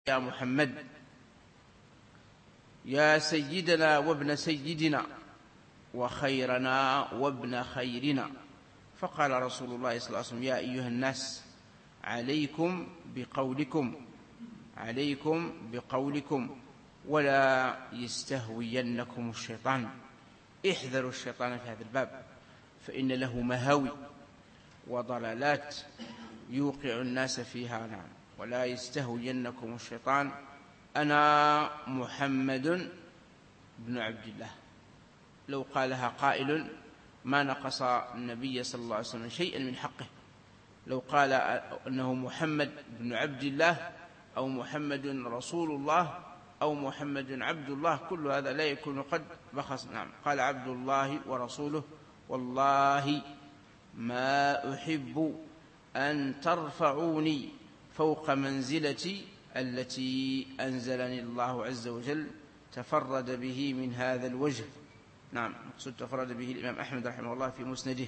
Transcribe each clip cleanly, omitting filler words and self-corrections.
يا محمد يا سيدنا وابن سيدنا وخيرنا وابن خيرنا. فقال رسول الله صلى الله عليه وسلم: يا أيها الناس عليكم بقولكم ولا يستهوينكم الشيطان. احذروا الشيطان في هذا الباب، فإن له مهاوي وضلالات يوقع الناس فيها. نعم. ولا يستهوينكم الشيطان. أنا محمد بن عبد الله. لو قالها قائل ما نقص النبي صلى الله عليه وسلم شيئا من حقه. لو قال أنه محمد بن عبد الله أو محمد رسول الله أو محمد عبد الله، كل هذا لا يكون قد بخس. نعم. قال عبد الله ورسوله: والله ما أحب أن ترفعوني فوق منزلتي التي أنزلني الله عز وجل. تفرد به من هذا الوجه. نعم. مقصود تفرد به الإمام أحمد رحمه الله في مسنده.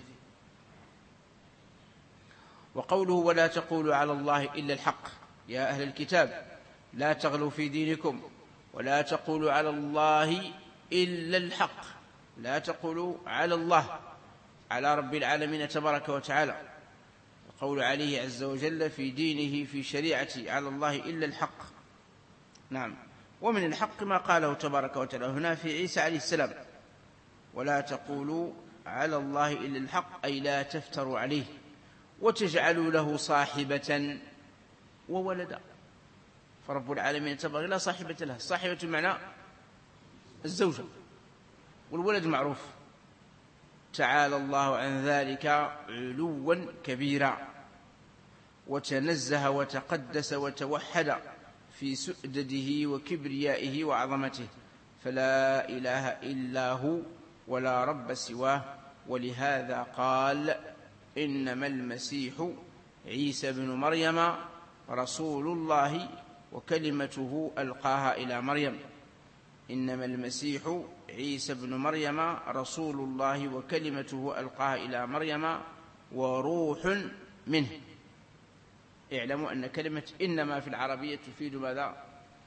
وقوله: ولا تقولوا على الله إلا الحق. يا أهل الكتاب لا تغلوا في دينكم ولا تقولوا على الله إلا الحق. لا تقولوا على الله، على رب العالمين تبارك وتعالى. القول عليه عز وجل في دينه في شريعته على الله إلا الحق. نعم. ومن الحق ما قاله تبارك وتعالى هنا في عيسى عليه السلام: ولا تقولوا على الله إلا الحق، أي لا تفتروا عليه وتجعلوا له صاحبة وولدا. فرب العالمين تبارك لا صاحبة له. صاحبة معنى الزوجة، والولد معروف. تعالى الله عن ذلك علوا كبيرا، وتنزه وتقدس وتوحد في سؤدده وكبريائه وعظمته، فلا إله إلا هو ولا رب سواه. ولهذا قال: إنما المسيح عيسى بن مريم رسول الله وكلمته ألقاها إلى مريم. إنما المسيح عيسى بن مريم رسول الله وكلمته ألقاها إلى مريم وروح منه. اعلموا أن كلمة إنما في العربية تفيد ماذا؟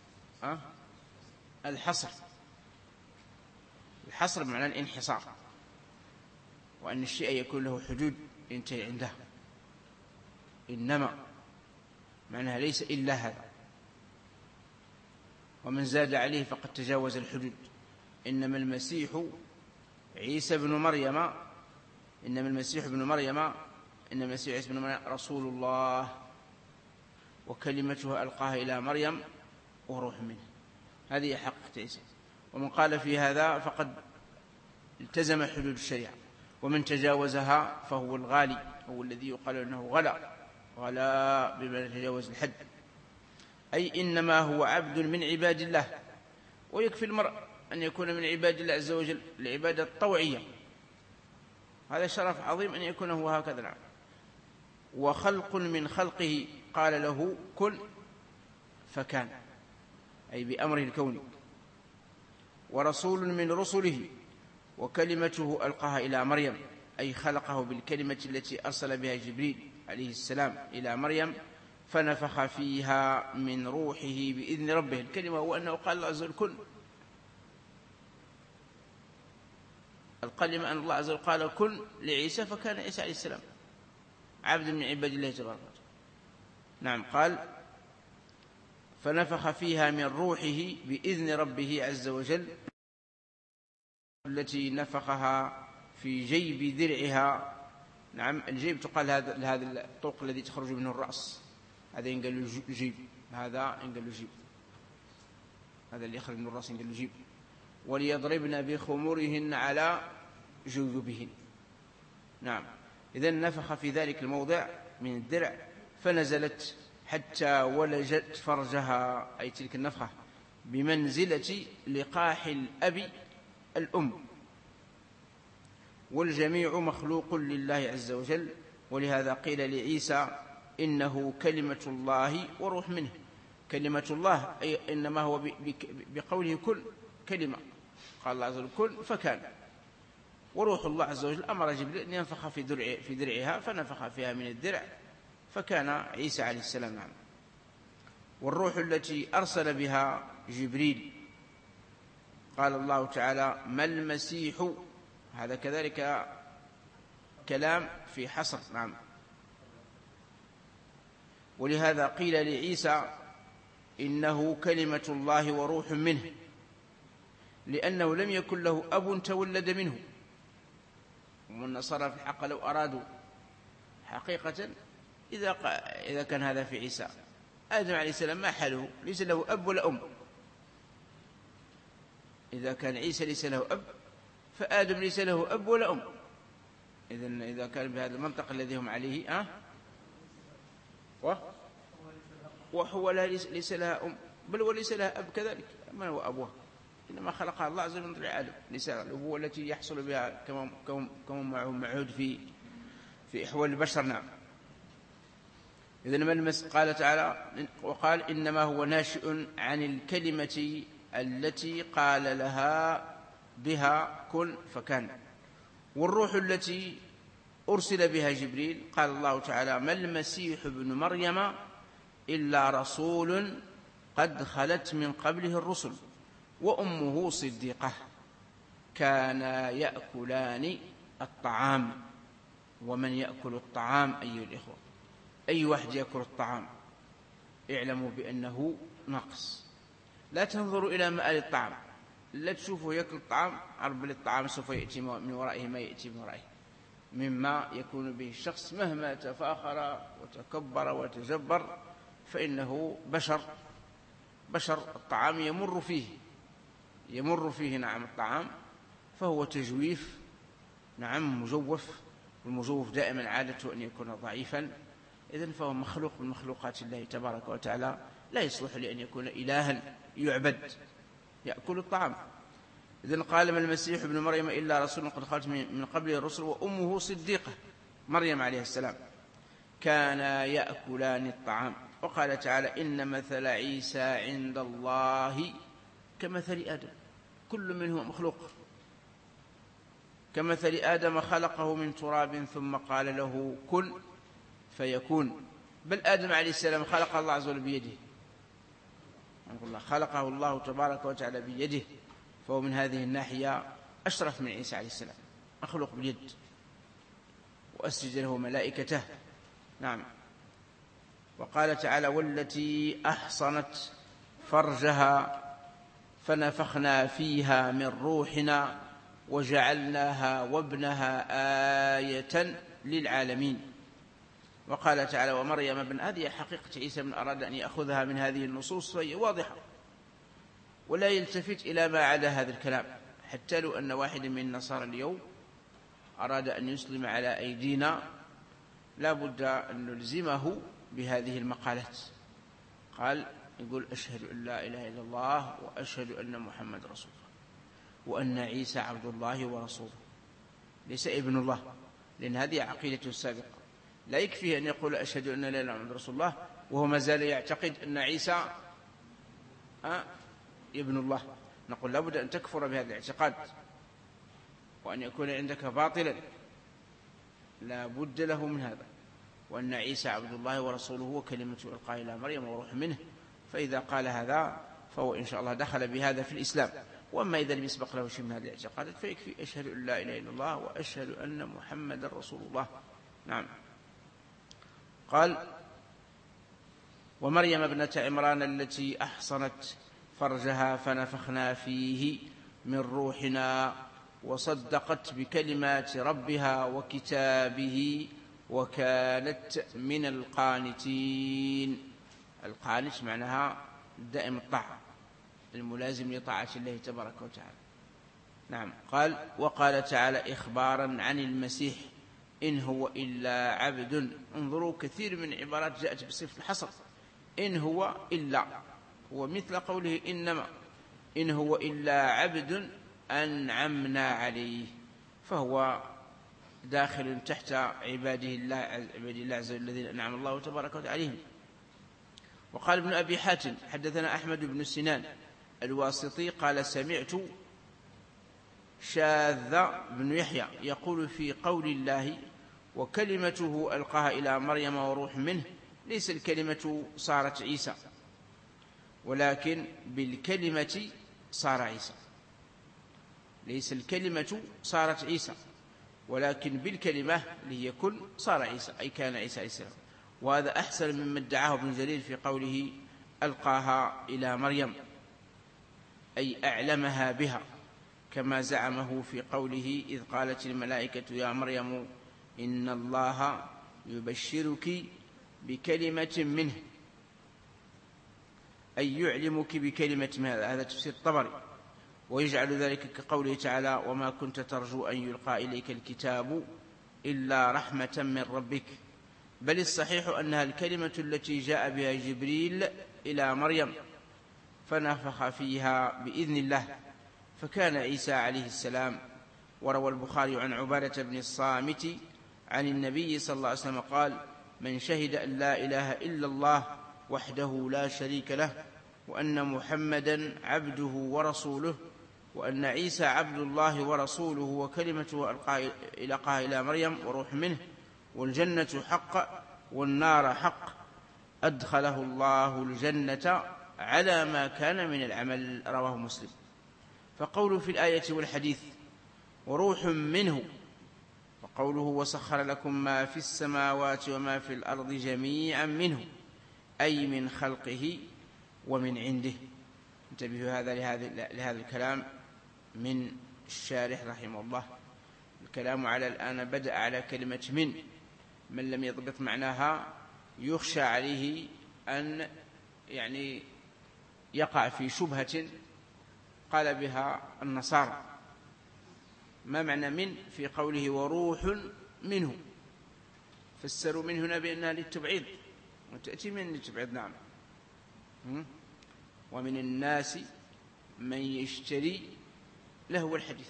الحصر. الحصر معنى الانحصار، وأن الشيء يكون له حدود ينتهي عنده. إنما معناها ليس إلا هذا، ومن زاد عليه فقد تجاوز الحدود. إنما المسيح عيسى بن مريم، إنما المسيح عيسى بن مريم رسول الله وكلمته ألقاها إلى مريم وروح منه. هذه حقيقة عيسى. ومن قال في هذا فقد التزم حدود الشريعة، ومن تجاوزها فهو الغالي، هو الذي يقال أنه غلا بما تجاوز الحد. أي إنما هو عبد من عباد الله. ويكفي المرء أن يكون من عباد الله عز وجل العبادة الطوعية، هذا شرف عظيم أن يكون هو هكذا. نعم. وخلق من خلقه قال له كن فكان، أي بأمره الكوني. ورسول من رسله وكلمته ألقاها إلى مريم، أي خلقه بالكلمة التي أرسل بها جبريل عليه السلام إلى مريم فنفخ فيها من روحه بإذن ربه. الكلمة هو أنه قال الله عز وجل كن. الكلمة أن الله عز وجل قال كن لعيسى، فكان عيسى عليه السلام عبد من عباد الله تبارك وتعالى. نعم. قال فنفخ فيها من روحه بإذن ربه عز وجل، التي نفخها في جيب درعها. نعم. الجيب تقال هذا الطوق الذي تخرج منه الرأس، هذا ينقل له جيب، هذا ينقل له جيب، هذا اللي يخرج من الرأس ينقل له جيب. وليضربن بخمورهن على جيوبهن. نعم. إذن نفخ في ذلك الموضع من الدرع فنزلت حتى ولجت فرجها، أي تلك النفخة بمنزلة لقاح الأب الأم، والجميع مخلوق لله عز وجل. ولهذا قيل لعيسى إنه كلمة الله وروح منه. كلمة الله أي إنما هو بقوله كن كلمة، قال الله عز وجل كن فكان. وروح الله عز وجل أمر جبريل أن ينفخ في درعها فنفخ فيها من الدرع فكان عيسى عليه السلام. نعم. والروح التي أرسل بها جبريل. قال الله تعالى: ما المسيح، هذا كذلك كلام في حصر. نعم. ولهذا قيل لعيسى إنه كلمة الله وروح منه، لأنه لم يكن له أب تولد منه. والنصارى في الحق لو أرادوا حقيقة إذا كان هذا في عيسى، آدم عليه السلام ما حاله؟ ليس له أب ولا أم. إذا كان عيسى ليس له أب، فآدم ليس له أب ولا أم. إذا كان بهذا المنطق الذي هم عليه وحواء ليس لها أم، بل وليس لها أب كذلك. من هو أبوها؟ إنما خلقها الله عز وجل من ضلع آدم، ليس الأبوة التي يحصل بها كما معهود في إحوال البشر. نعم. إذن قال تعالى: وقال إنما هو ناشئ عن الكلمة التي قال لها بها كن فكان. والروح التي أرسل بها جبريل، قال الله تعالى: ما المسيح ابن مريم إلا رسول قد خلت من قبله الرسل وأمه صديقة كانا يأكلان الطعام. ومن يأكل الطعام أيها الإخوة، أي واحد يأكل الطعام اعلموا بأنه ناقص. لا تنظروا إلى مآل الطعام، لا تشوفوا يأكل الطعام عرب الطعام سوف يأتي من ورائه ما يأتي من ورائه مما يكون به الشخص مهما تفاخر وتكبر وتجبر، فإنه بشر. الطعام يمر فيه نعم الطعام، فهو تجويف، نعم مجوف، والمجوف دائما عادته أن يكون ضعيفا. إذن فهو مخلوق من مخلوقات الله تبارك وتعالى، لا يصلح لأن يكون إلها يعبد، يأكل الطعام. إذن قال: ما المسيح ابن مريم إلا رسول قد خلت من قبله الرسل وأمه صديقة، مريم عليه السلام، كانا يأكلان الطعام. وقال تعالى: إن مثل عيسى عند الله كمثل آدم. كل منهم مخلوق. كمثل آدم خلقه من تراب ثم قال له كن فيكون. بل آدم عليه السلام خلق الله عز وجل بيده، خلقه الله تبارك وتعالى بيده، فهو من هذه الناحية أشرف من عيسى عليه السلام، مخلوق باليد، وأسجد له ملائكته. نعم. وقال تعالى: والتي أحصنت فرجها فنفخنا فيها من روحنا وجعلناها وابنها آية للعالمين. وقال تعالى: ومريم ابن. هذه حقيقة عيسى من أراد أن يأخذها من هذه النصوص فهي واضحة، ولا يلتفت إلى ما عدا هذا الكلام. حتى لو أن واحد من النصارى اليوم أراد أن يسلم على أيدينا، لا بد أن نلزمه بهذه المقالات. قال يقول: أشهد أن لا إله إلا الله وأشهد أن محمد رسول الله وأن عيسى عبد الله ورسوله، ليس ابن الله، لأن هذه عقيدته السابقة. لا يكفي أن يقول أشهد أن لا إله إلا الله محمد رسول الله وهو ما زال يعتقد أن عيسى ابن الله. نقول لا بد أن تكفر بهذا الاعتقاد وأن يكون عندك باطلا، لا بد له من هذا، وأن عيسى عبد الله ورسوله وكلمته ألقاها إلى مريم وروح منه. فإذا قال هذا فهو إن شاء الله دخل بهذا في الإسلام. وأما إذا لم يسبق له شيء من هذه الاعتقادات فيكفي أشهد أن لا إله إلا الله وأشهد أن محمد رسول الله. نعم. قال: ومريم ابنة عمران التي أحصنت فرجها فنفخنا فيه من روحنا وصدقت بكلمات ربها وكتابه وكانت من القانتين. القانت معناها دائم الطاعة، الملازم لطاعة الله تبارك وتعالى. نعم. قال: وقال تعالى إخبارا عن المسيح: إن هو إلا عبد. انظروا كثير من عبارات جاءت بصفة الحصر. إن هو إلا، هو مثل قوله إنما. إن هو إلا عبد أنعمنا عليه، فهو داخل تحت عباد الله عز وجل الذين أنعم الله تبارك وتعالى عليهم. وقال ابن أبي حاتم: حدثنا أحمد بن سنان الواسطي قال: سمعت شاذ بن يحيى يقول في قول الله: وكلمته ألقاها إلى مريم وروح منه، ليس الكلمة صارت عيسى، ولكن بالكلمة صار عيسى. ليس الكلمة صارت عيسى، ولكن بالكلمة اللي هي كن صار عيسى، أي كان عيسى عليه السلام. وهذا أحسن مما ادعاه ابن جرير في قوله ألقاها إلى مريم، أي أعلمها بها، كما زعمه في قوله إذ قالت الملائكة يا مريم إن الله يبشرك بكلمة منه، أي يعلمك بكلمة منه. هذا تفسير الطبري. ويجعل ذلك كقوله تعالى وما كنت ترجو أن يلقى إليك الكتاب إلا رحمة من ربك. بل الصحيح أنها الكلمة التي جاء بها جبريل إلى مريم فنفخ فيها بإذن الله، فكان عيسى عليه السلام. وروى البخاري عن عبادة بن الصامت عن النبي صلى الله عليه وسلم قال من شهد أن لا إله إلا الله وحده لا شريك له وأن محمدا عبده ورسوله وأن عيسى عبد الله ورسوله وكلمته ألقاها إلى مريم وروح منه والجنة حق والنار حق أدخله الله الجنة على ما كان من العمل. رواه مسلم. فقوله في الآية والحديث وروح منه، وقوله وسخر لكم ما في السماوات وما في الأرض جميعا منه، أي من خلقه ومن عنده. انتبهوا لهذا الكلام من الشارح رحمه الله. الكلام على الآن بدأ على كلمة من لم يضبط معناها يخشى عليه أن يقع في شبهة قال بها النصارى. ما معنى من في قوله وروح منه؟ فسروا من هنا بأنها للتبعيض، وتأتي من للتبعيض. نعم. ومن الناس من يشتري لهو الحديث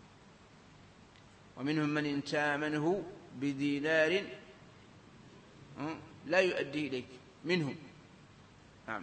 ومنهم من إن تامنه بدينار لا يؤدي إليك منهم. نعم.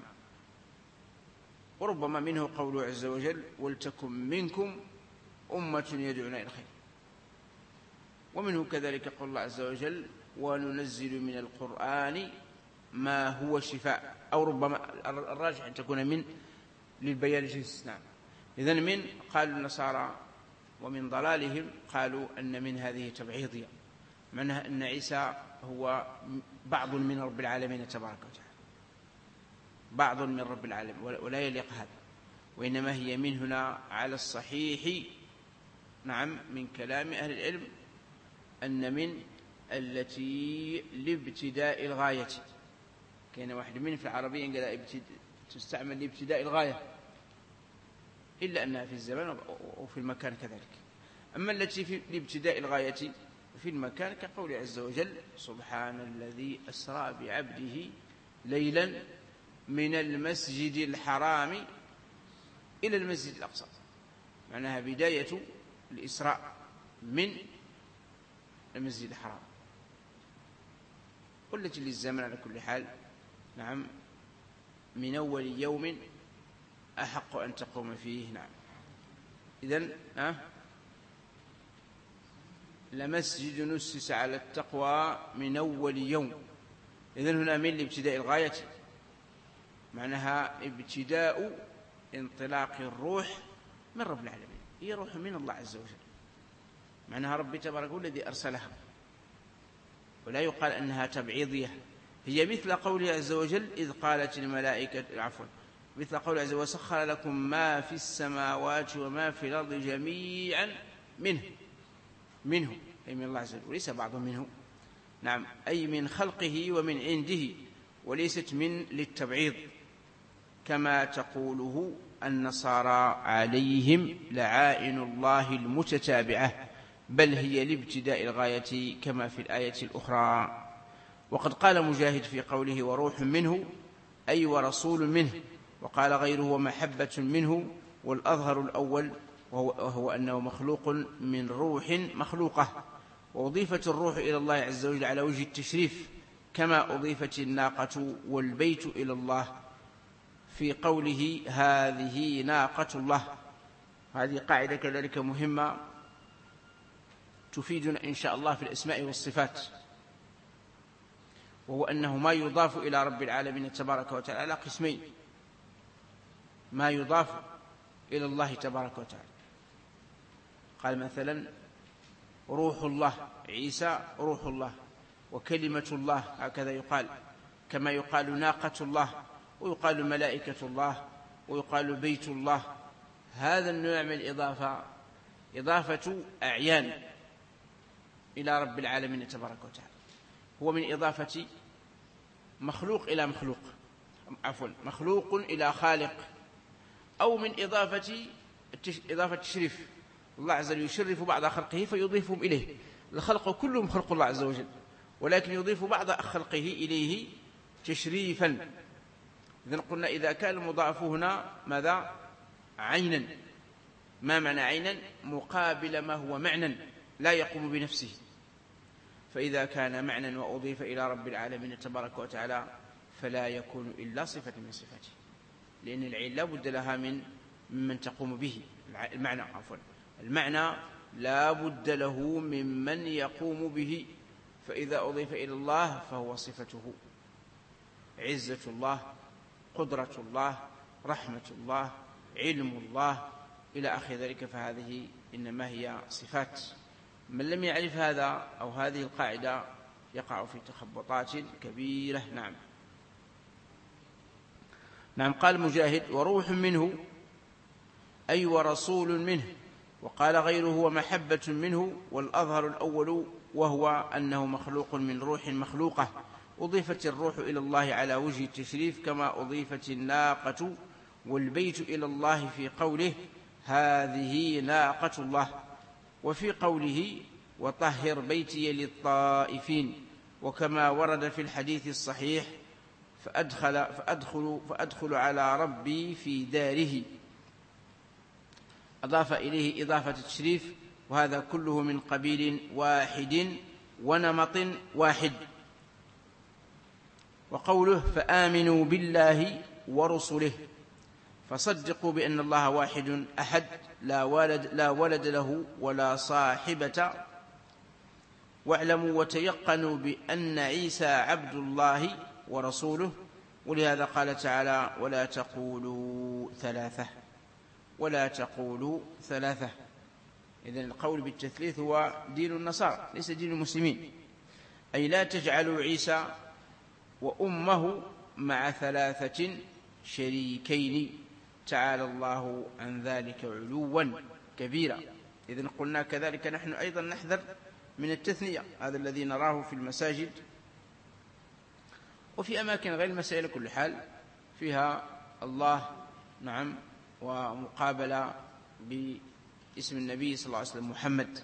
وربما منه قوله عز وجل ولتكن منكم أمة يدعون إلى الخير. ومنه كذلك قول الله عز وجل وننزل من القرآن ما هو شفاء، أو ربما الراجح أن تكون من للبيان الجنس. نعم. إذن من قالوا النصارى ومن ضلالهم قالوا أن من هذه تبعيضية، معناها أن عيسى هو بعض من رب العالمين تبارك وتعالى، بعض من رب العالمين، ولا يليق هذا. وإنما هي من هنا على الصحيح. نعم. من كلام أهل العلم أن من التي لابتداء الغاية. كان واحد من في العربية قال تستعمل لابتداء الغاية، إلا أنها في الزمان وفي المكان كذلك. أما التي في لابتداء الغاية في المكان كقول عز وجل سبحان الذي أسرى بعبده ليلا من المسجد الحرام إلى المسجد الأقصى، معناها بداية الإسراء من المسجد الحرام، والتي للزمن على كل حال. نعم. من أول يوم أحق أن تقوم فيه. نعم. إذن لمسجد نسس على التقوى من أول يوم. إذن هنا من لابتداء الغاية، معناها ابتداء انطلاق الروح من رب العالمين، هي روح من الله عز وجل، معناها ربي تبارك الذي أرسلها. ولا يقال أنها تبعيضية، هي مثل قوله عز وجل إذ قالت الملائكة مثل قوله عز وجل وسخر لكم ما في السماوات وما في الأرض جميعا منه أي من الله عز وجل، وليس بعض منه. نعم. أي من خلقه ومن عنده، وليست من للتبعيض كما تقوله النصارى عليهم لعائن الله المتتابعة، بل هي لابتداء الغاية كما في الآية الأخرى. وقد قال مجاهد في قوله وروح منه أي ورسول منه، وقال غيره ومحبة منه، والأظهر الأول وهو أنه مخلوق من روح مخلوقة، وأضيفت الروح إلى الله عز وجل على وجه التشريف، كما أضيفت الناقة والبيت إلى الله في قوله هذه ناقة الله. هذه قاعدة كذلك مهمة تفيدنا إن شاء الله في الأسماء والصفات، وهو أنه ما يضاف إلى رب العالمين تبارك وتعالى قسمين: ما يضاف إلى الله تبارك وتعالى. قال مثلا روح الله، عيسى روح الله وكلمة الله، هكذا يقال، كما يقال ناقة الله، ويقال ملائكة الله، ويقال بيت الله. هذا النوع من الإضافة إضافة أعيان إلى رب العالمين تبارك وتعالى، هو من إضافة مخلوق إلى مخلوق، عفوا مخلوق إلى خالق، أو من إضافة تشريف. الله عز وجل يشرف بعض خلقه فيضيفهم إليه. الخلق كلهم خلق الله عز وجل، ولكن يضيف بعض خلقه إليه تشريفا. إذن قلنا إذا كان المضاف هنا ماذا؟ عينا. ما معنى عينا؟ مقابل ما هو معنى لا يقوم بنفسه. فإذا كان معنى وأضيف إلى رب العالمين تبارك وتعالى فلا يكون إلا صفة من صفاته، لأن العين لا بد لها من تقوم به. المعنى لا بد له ممن يقوم به، فإذا أضيف إلى الله فهو صفته: عزة الله، قدرة الله، رحمة الله، علم الله، إلى آخر ذلك. فهذه إنما هي صفات. من لم يعرف هذا أو هذه القاعدة يقع في تخبطات كبيرة. نعم. قال مجاهد: وروح منه أي ورسول منه. وقال غيره: ومحبة منه. والأظهر الأول، وهو أنه مخلوق من روح مخلوقة. أضيفت الروح إلى الله على وجه التشريف، كما أضيفت الناقة والبيت إلى الله في قوله: هذه ناقة الله، وفي قوله: وطهر بيتي للطائفين، وكما ورد في الحديث الصحيح: فأدخل على ربي في داره. أضاف إليه إضافة التشريف، وهذا كله من قبيل واحد ونمط واحد. وقوله: فآمنوا بالله ورسله، فصدقوا بأن الله واحد أحد لا ولد له ولا صاحبة، واعلموا وتيقنوا بأن عيسى عبد الله ورسوله. ولهذا قال تعالى: ولا تقولوا ثلاثة. إذن القول بالتثليث هو دين النصارى ليس دين المسلمين، أي لا تجعلوا عيسى وأمه مع 3 شريكين، تعالى الله عن ذلك علوا كبيرا. إذن قلنا كذلك نحن أيضا نحذر من التثنية، هذا الذي نراه في المساجد وفي أماكن غير المسائل كل حال فيها الله، نعم، ومقابلة باسم النبي صلى الله عليه وسلم محمد.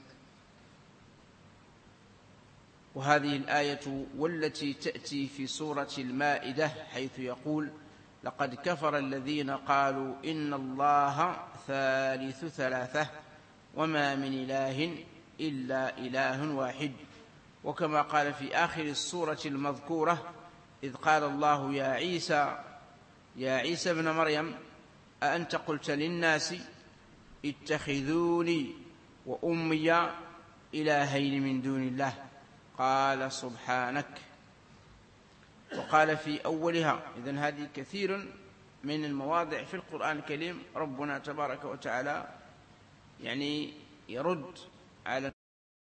وهذه الآية والتي تأتي في سورة المائدة حيث يقول: لقد كفر الذين قالوا إن الله ثالث ثلاثة وما من إله إلا إله واحد. وكما قال في آخر السورة المذكورة: إذ قال الله يا عيسى ابن مريم أأنت قلت للناس اتخذوني وأمي إلهين من دون الله، قال سبحانك. وقال في أولها. إذن هذه كثير من المواضع في القرآن الكريم ربنا تبارك وتعالى يعني يرد على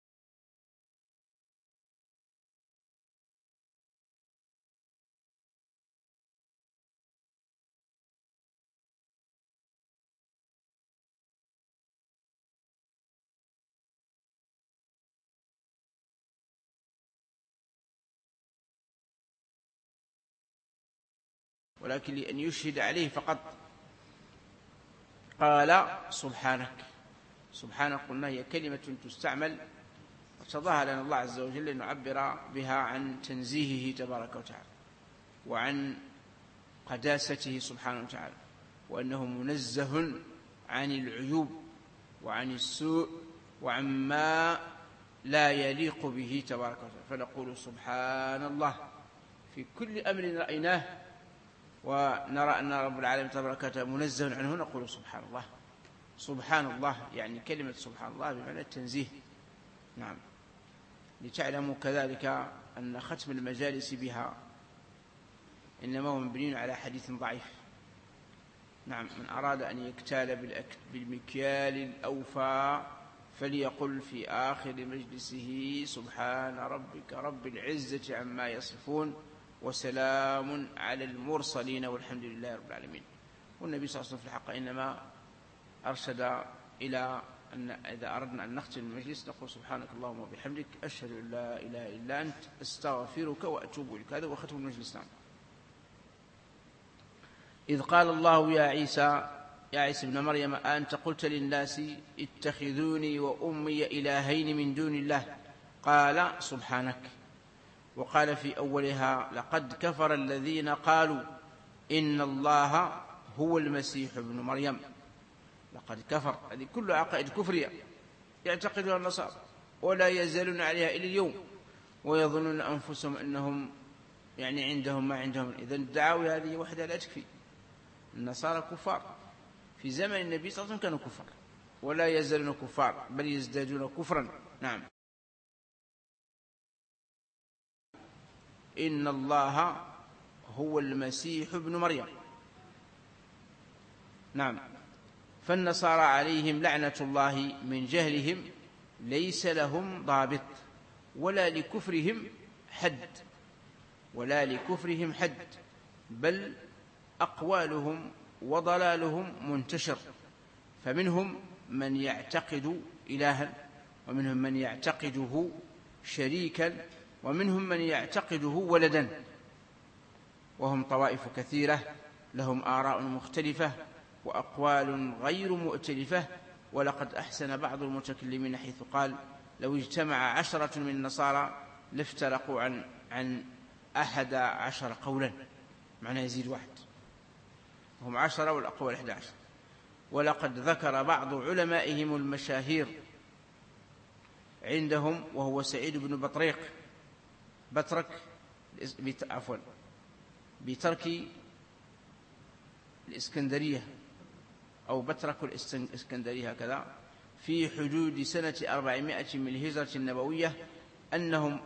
ولكن لأن يشهد عليه فقط قال سبحانك. سبحانك قلنا هي كلمة تستعمل وتظاهر لنا الله عز وجل لنعبر بها عن تنزيهه تبارك وتعالى وعن قداسته سبحانه وتعالى، وأنه منزه عن العيوب وعن السوء وعما لا يليق به تبارك وتعالى. فنقول سبحان الله في كل أمر رأيناه ونرى أن رب العالمين تبارك وتعالى منزه عنه نقول سبحان الله. سبحان الله يعني كلمة سبحان الله بمعنى التنزيه. نعم. لتعلموا كذلك أن ختم المجالس بها إنما هو مبني على حديث ضعيف. نعم، من أراد أن يكتال بالمكيال الأوفى فليقل في آخر مجلسه سبحان ربك رب العزة عما يصفون وسلام على المرسلين والحمد لله رب العالمين. والنبي صلى الله عليه وسلم في الحق إنما أرشد إلى أن إذا أردنا أن نختم المجلس نقول سبحانك اللهم وبحمدك أشهد أن لا إله إلا أنت أستغفرك وأتوب إليك. هذا هو ختم المجلس. نعم. إذ قال الله يا عيسى ابن مريم أنت قلت للناس اتخذوني وأمي إلهين من دون الله قال سبحانك. وقال في أولها لقد كفر الذين قالوا إن الله هو المسيح ابن مريم. لقد كفر، هذه كل عقائد كفرية يعتقدها النصارى ولا يزالون عليها إلى اليوم، ويظنون أنفسهم أنهم عندهم ما عندهم. إذن الدعاوى هذه وحدها لا تكفي. النصارى كفار في زمن النبي صلى الله عليه وسلم، كانوا كفار ولا يزالون كفار بل يزدادون كفرا. نعم. إن الله هو المسيح ابن مريم. نعم. فالنصارى عليهم لعنة الله من جهلهم ليس لهم ضابط ولا لكفرهم حد بل أقوالهم وضلالهم منتشر. فمنهم من يعتقد إلها، ومنهم من يعتقده شريكا، ومنهم من يعتقده ولدا، وهم طوائف كثيرة لهم آراء مختلفة وأقوال غير مؤتلفة. ولقد أحسن بعض المتكلمين حيث قال لو اجتمع 10 من النصارى لافترقوا عن 11 قولا، معناه يزيد واحد، هم 10 والأقوال 11. ولقد ذكر بعض علمائهم المشاهير عندهم وهو سعيد بن بترك الإسكندرية أو بترك الإسكندرية هكذا في حدود سنة 400 من الهجرة النبوية أنهم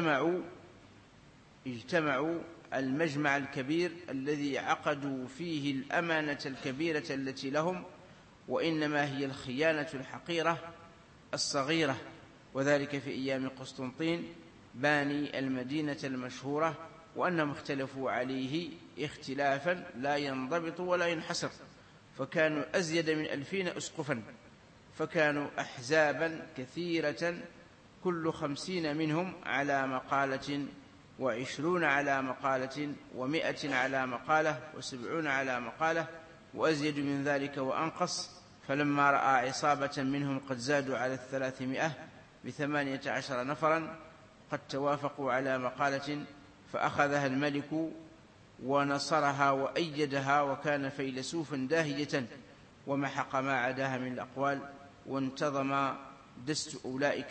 اجتمعوا المجمع الكبير الذي عقدوا فيه الأمانة الكبيرة التي لهم، وإنما هي الخيانة الحقيرة الصغيرة، وذلك في أيام قسطنطين باني المدينة المشهورة، وأنهم اختلفوا عليه اختلافا لا ينضبط ولا ينحصر، فكانوا أزيد من 2000 أسقفا، فكانوا أحزابا كثيرة كل 50 منهم على مقالة، 20 على مقالة، 100 على مقالة، 70 على مقالة، وأزيد من ذلك وأنقص. فلما رأى عصابة منهم قد زادوا على 300 ب18 نفرا قد توافقوا على مقالة فأخذها الملك ونصرها وأيدها، وكان فيلسوفا داهية، ومحق ما عداها من الأقوال، وانتظم دست أولئك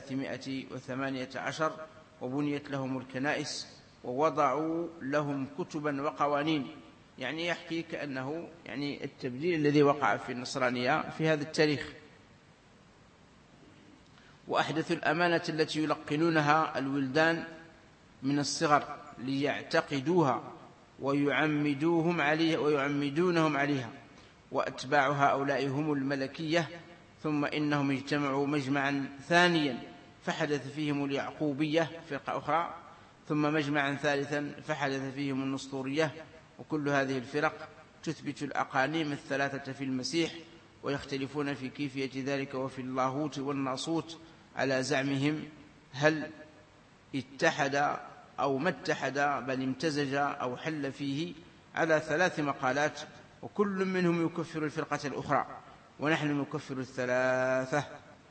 318 وبنيت لهم الكنائس ووضعوا لهم كتبا وقوانين. يحكي كأنه التبديل الذي وقع في النصرانية في هذا التاريخ. وأحدثوا الأمانة التي يلقنونها الولدان من الصغر ليعتقدوها ويعمدونهم عليها، وأتباع هؤلاء هم الملكية. ثم إنهم اجتمعوا مجمعا ثانيا فحدث فيهم اليعقوبية فرقة أخرى، ثم مجمعا ثالثا فحدث فيهم النسطورية. وكل هذه الفرق تثبت الأقانيم الثلاثة في المسيح، ويختلفون في كيفية ذلك وفي اللاهوت والناصوت على زعمهم، هل اتحد أو ما اتحد بل امتزج أو حل فيه، على 3 مقالات، وكل منهم يكفر الفرقة الأخرى، ونحن نكفر الثلاثة.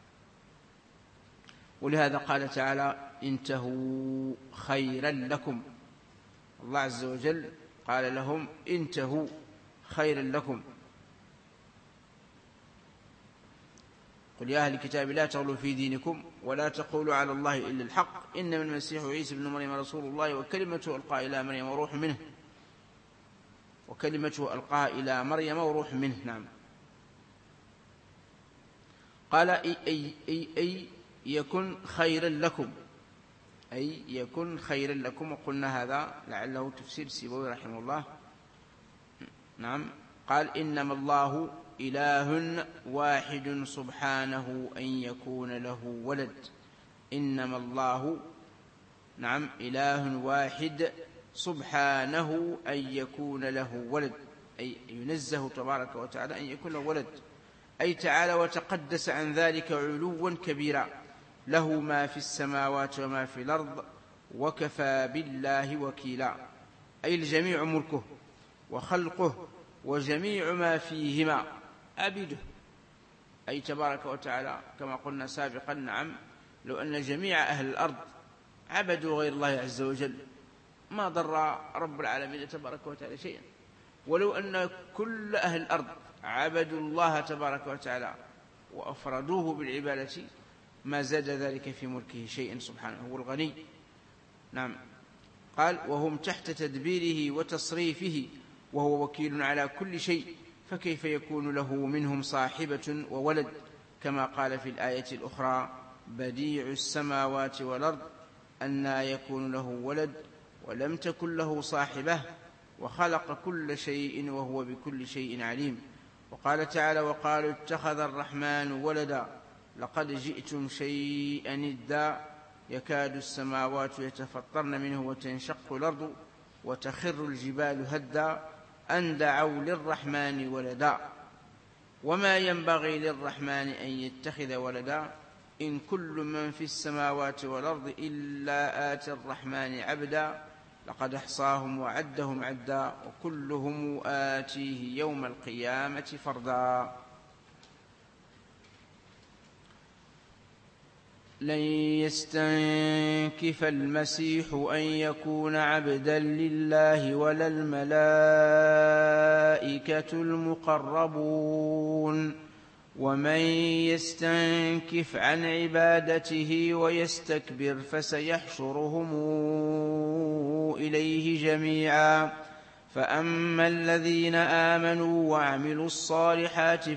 ولهذا قال تعالى انتهوا خيرا لكم. الله عز وجل قال لهم انتهوا خيرا لكم. قل يا أهل الكتاب لا تغلوا في دينكم ولا تقولوا على الله إلا الحق إنما المسيح عيسى ابن مريم رسول الله وكلمته ألقاها إلى مريم وروح منه. نعم. قال أي يكن خيرا لكم، وقلنا هذا لعله تفسير سيبوي رحمه الله. نعم. قال إنما الله إله واحد سبحانه أن يكون له ولد. إنما الله نعم إله واحد سبحانه أن يكون له ولد، أي ينزه تبارك وتعالى أن يكون له ولد، أي تعالى وتقدس عن ذلك علوا كبيرا، له ما في السماوات وما في الأرض وكفى بالله وكيلا، أي الجميع ملكه وخلقه وجميع ما فيهما عبيده، أي تبارك وتعالى كما قلنا سابقا نعم لو أن جميع أهل الأرض عبدوا غير الله عز وجل ما ضر رب العالمين تبارك وتعالى شيئا، ولو أن كل أهل الأرض عبدوا الله تبارك وتعالى وأفردوه بالعبادة ما زاد ذلك في ملكه شيئا سبحانه، هو الغني. نعم قال وهم تحت تدبيره وتصريفه وهو وكيل على كل شيء، فكيف يكون له منهم صاحبة وولد، كما قال في الآية الأخرى بديع السماوات والأرض أنى يكون له ولد ولم تكن له صاحبة وخلق كل شيء وهو بكل شيء عليم. وقال تعالى وقالوا اتخذ الرحمن ولدا لقد جئتم شيئا إدا يكاد السماوات يتفطرن منه وتنشق الأرض وتخر الجبال هدا أن دعوا للرحمن ولدا وما ينبغي للرحمن أن يتخذ ولدا إن كل من في السماوات والأرض إلا آتي الرحمن عبدا لقد أحصاهم وعدهم عدا وكلهم آتيه يوم القيامة فردا. لن يستنكف المسيح أن يكون عبدا لله ولا الملائكة المقربون ومن يستنكف عن عبادته ويستكبر فسيحشرهم إليه جميعا فأما الذين آمنوا وعملوا الصالحات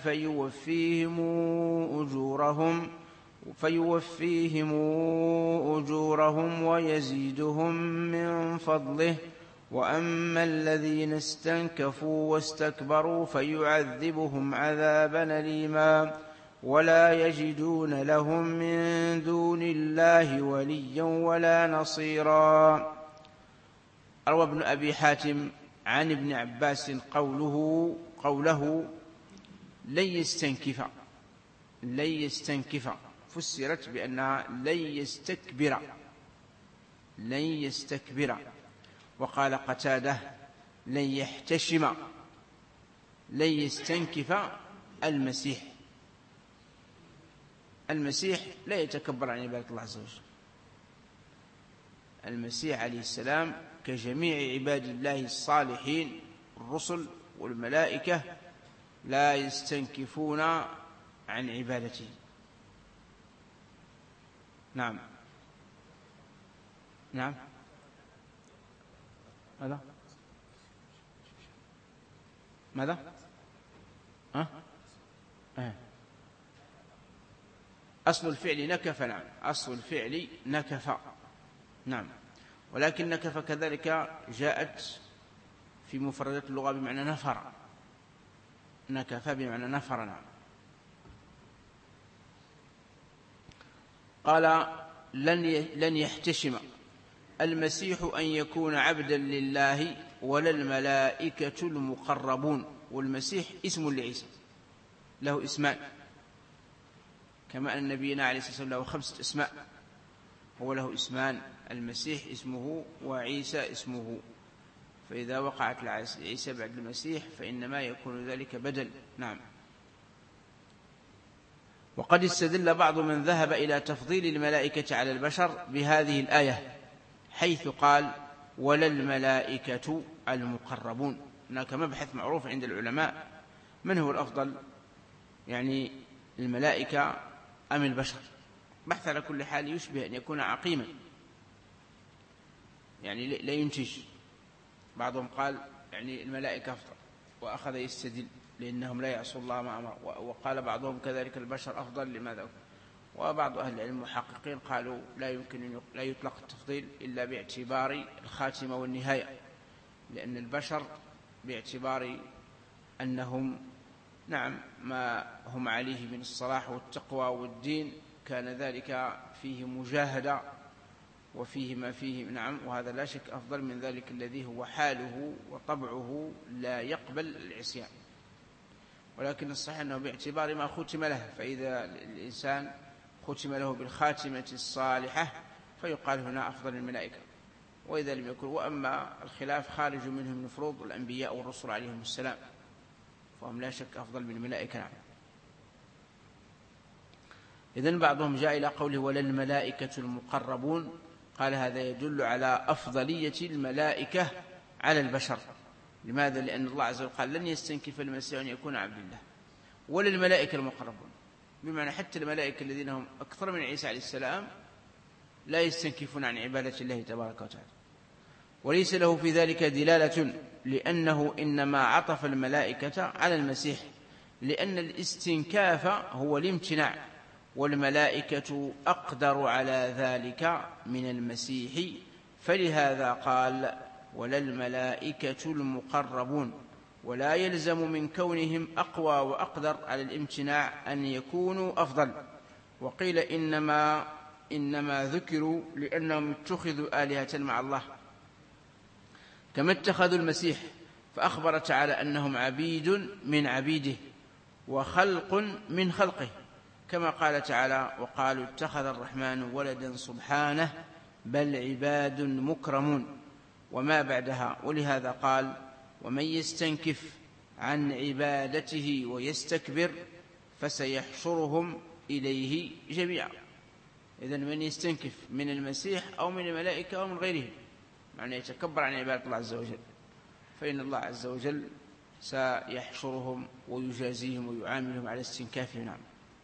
فيوفيهم أجورهم ويزيدهم من فضله وأما الذين استنكفوا واستكبروا فيعذبهم عذابا أليما ولا يجدون لهم من دون الله وليا ولا نصيرا. روى ابن أبي حاتم عن ابن عباس قوله لن يستنكف فسرت بأنها لن يستكبر. وقال قتادة لن يحتشم. لن يستنكف المسيح لا يتكبر عن عبادة الله عز وجل. المسيح عليه السلام كجميع عباد الله الصالحين الرسل والملائكة لا يستنكفون عن عبادته. نعم ماذا أصل الفعل نكف. نعم أصل الفعل نكف. نعم ولكن نكف كذلك جاءت في مفردات اللغة بمعنى نفر. نكف بمعنى نفر. نعم قال لن يحتشم المسيح أن يكون عبدا لله ولا الملائكة المقربون. والمسيح اسم لعيسى له اسمان كما أن نبينا عليه الصلاة والسلام له 5 أسماء هو له اسمان المسيح اسمه وعيسى اسمه فإذا وقعت عيسى بعد المسيح فإنما يكون ذلك بدل. نعم وقد استدل بعض من ذهب إلى تفضيل الملائكة على البشر بهذه الآية حيث قال ولا الملائكة المقربون. هناك مبحث معروف عند العلماء من هو الأفضل يعني الملائكة أم البشر. بحث على كل حال يشبه أن يكون عقيما يعني لا ينتج. بعضهم قال يعني الملائكة أفضل وأخذ يستدل لأنهم لا يعصوا الله ما أمر. وقال بعضهم كذلك البشر أفضل لماذا. وبعض أهل العلم المحققين قالوا لا يطلق التفضيل إلا باعتبار الخاتمة والنهاية لأن البشر باعتبار أنهم نعم ما هم عليه من الصلاح والتقوى والدين كان ذلك فيه مجاهدة وفيه ما فيه نعم، وهذا لا شك أفضل من ذلك الذي هو حاله وطبعه لا يقبل العصيان. ولكن الصحيح أنه باعتبار ما ختم له، فإذا الإنسان ختم له بالخاتمة الصالحة فيقال هنا أفضل الملائكة، وإذا لم يكن. وأما الخلاف خارج منه من فروض الأنبياء والرسل عليهم السلام فهم لا شك أفضل من الملائكة. نعم. إذن بعضهم جاء إلى قوله ولا الملائكة المقربون، قال هذا يدل على أفضلية الملائكة على البشر. لماذا؟ لأن الله عز وجل قال لن يستنكف المسيح أن يكون عبد الله، ولا الملائكة المقربون، بمعنى حتى الملائكة الذين هم أكثر من عيسى عليه السلام لا يستنكفون عن عبادة الله تبارك وتعالى. وليس له في ذلك دلالة، لأنه إنما عطف الملائكة على المسيح، لأن الاستنكاف هو الامتناع، والملائكة أقدر على ذلك من المسيح، فلهذا قال ولا الملائكة المقربون. ولا يلزم من كونهم أقوى وأقدر على الامتناع أن يكونوا أفضل. وقيل إنما ذكروا لأنهم اتخذوا آلهة مع الله كما اتخذوا المسيح، فأخبر تعالى أنهم عبيد من عبيده وخلق من خلقه، كما قال تعالى وقالوا اتخذ الرحمن ولدا سبحانه بل عباد مكرمون، وما بعدها. ولهذا قال ومن يستنكف عن عبادته ويستكبر فسيحشرهم إليه جميعا. إذن من يستنكف من المسيح أو من الملائكة أو من غيرهم، معنى يتكبر عن عبادة الله عز وجل، فإن الله عز وجل سيحشرهم ويجازيهم ويعاملهم على استنكافهم. نعم.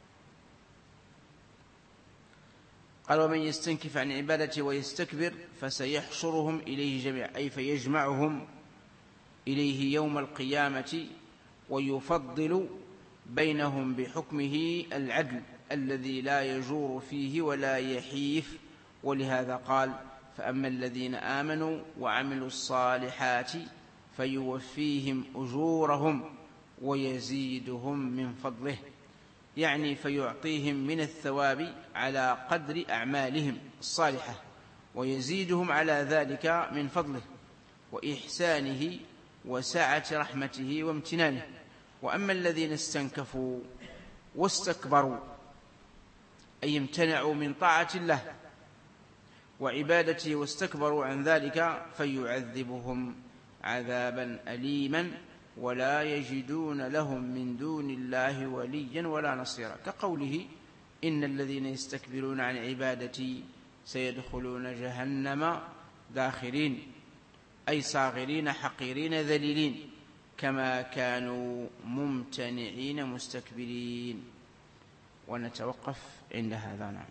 قال ومن يستنكف عن عبادته ويستكبر فسيحشرهم إليه جميعا، أي فيجمعهم إليه يوم القيامة ويفضل بينهم بحكمه العدل الذي لا يجور فيه ولا يحيف. ولهذا قال فأما الذين آمنوا وعملوا الصالحات فيوفيهم أجورهم ويزيدهم من فضله، يعني فيعطيهم من الثواب على قدر أعمالهم الصالحة، ويزيدهم على ذلك من فضله وإحسانه وسعة رحمته وامتنانه. وأما الذين استنكفوا واستكبروا أي امتنعوا من طاعة الله وعبادته واستكبروا عن ذلك فيعذبهم عذابا أليما ولا يجدون لهم من دون الله وليا ولا نصيرا، كقوله إن الذين يستكبرون عن عبادتي سيدخلون جهنم داخرين، أي صاغرين حقيرين ذليلين كما كانوا ممتنعين مستكبرين. ونتوقف عند هذا. نعم.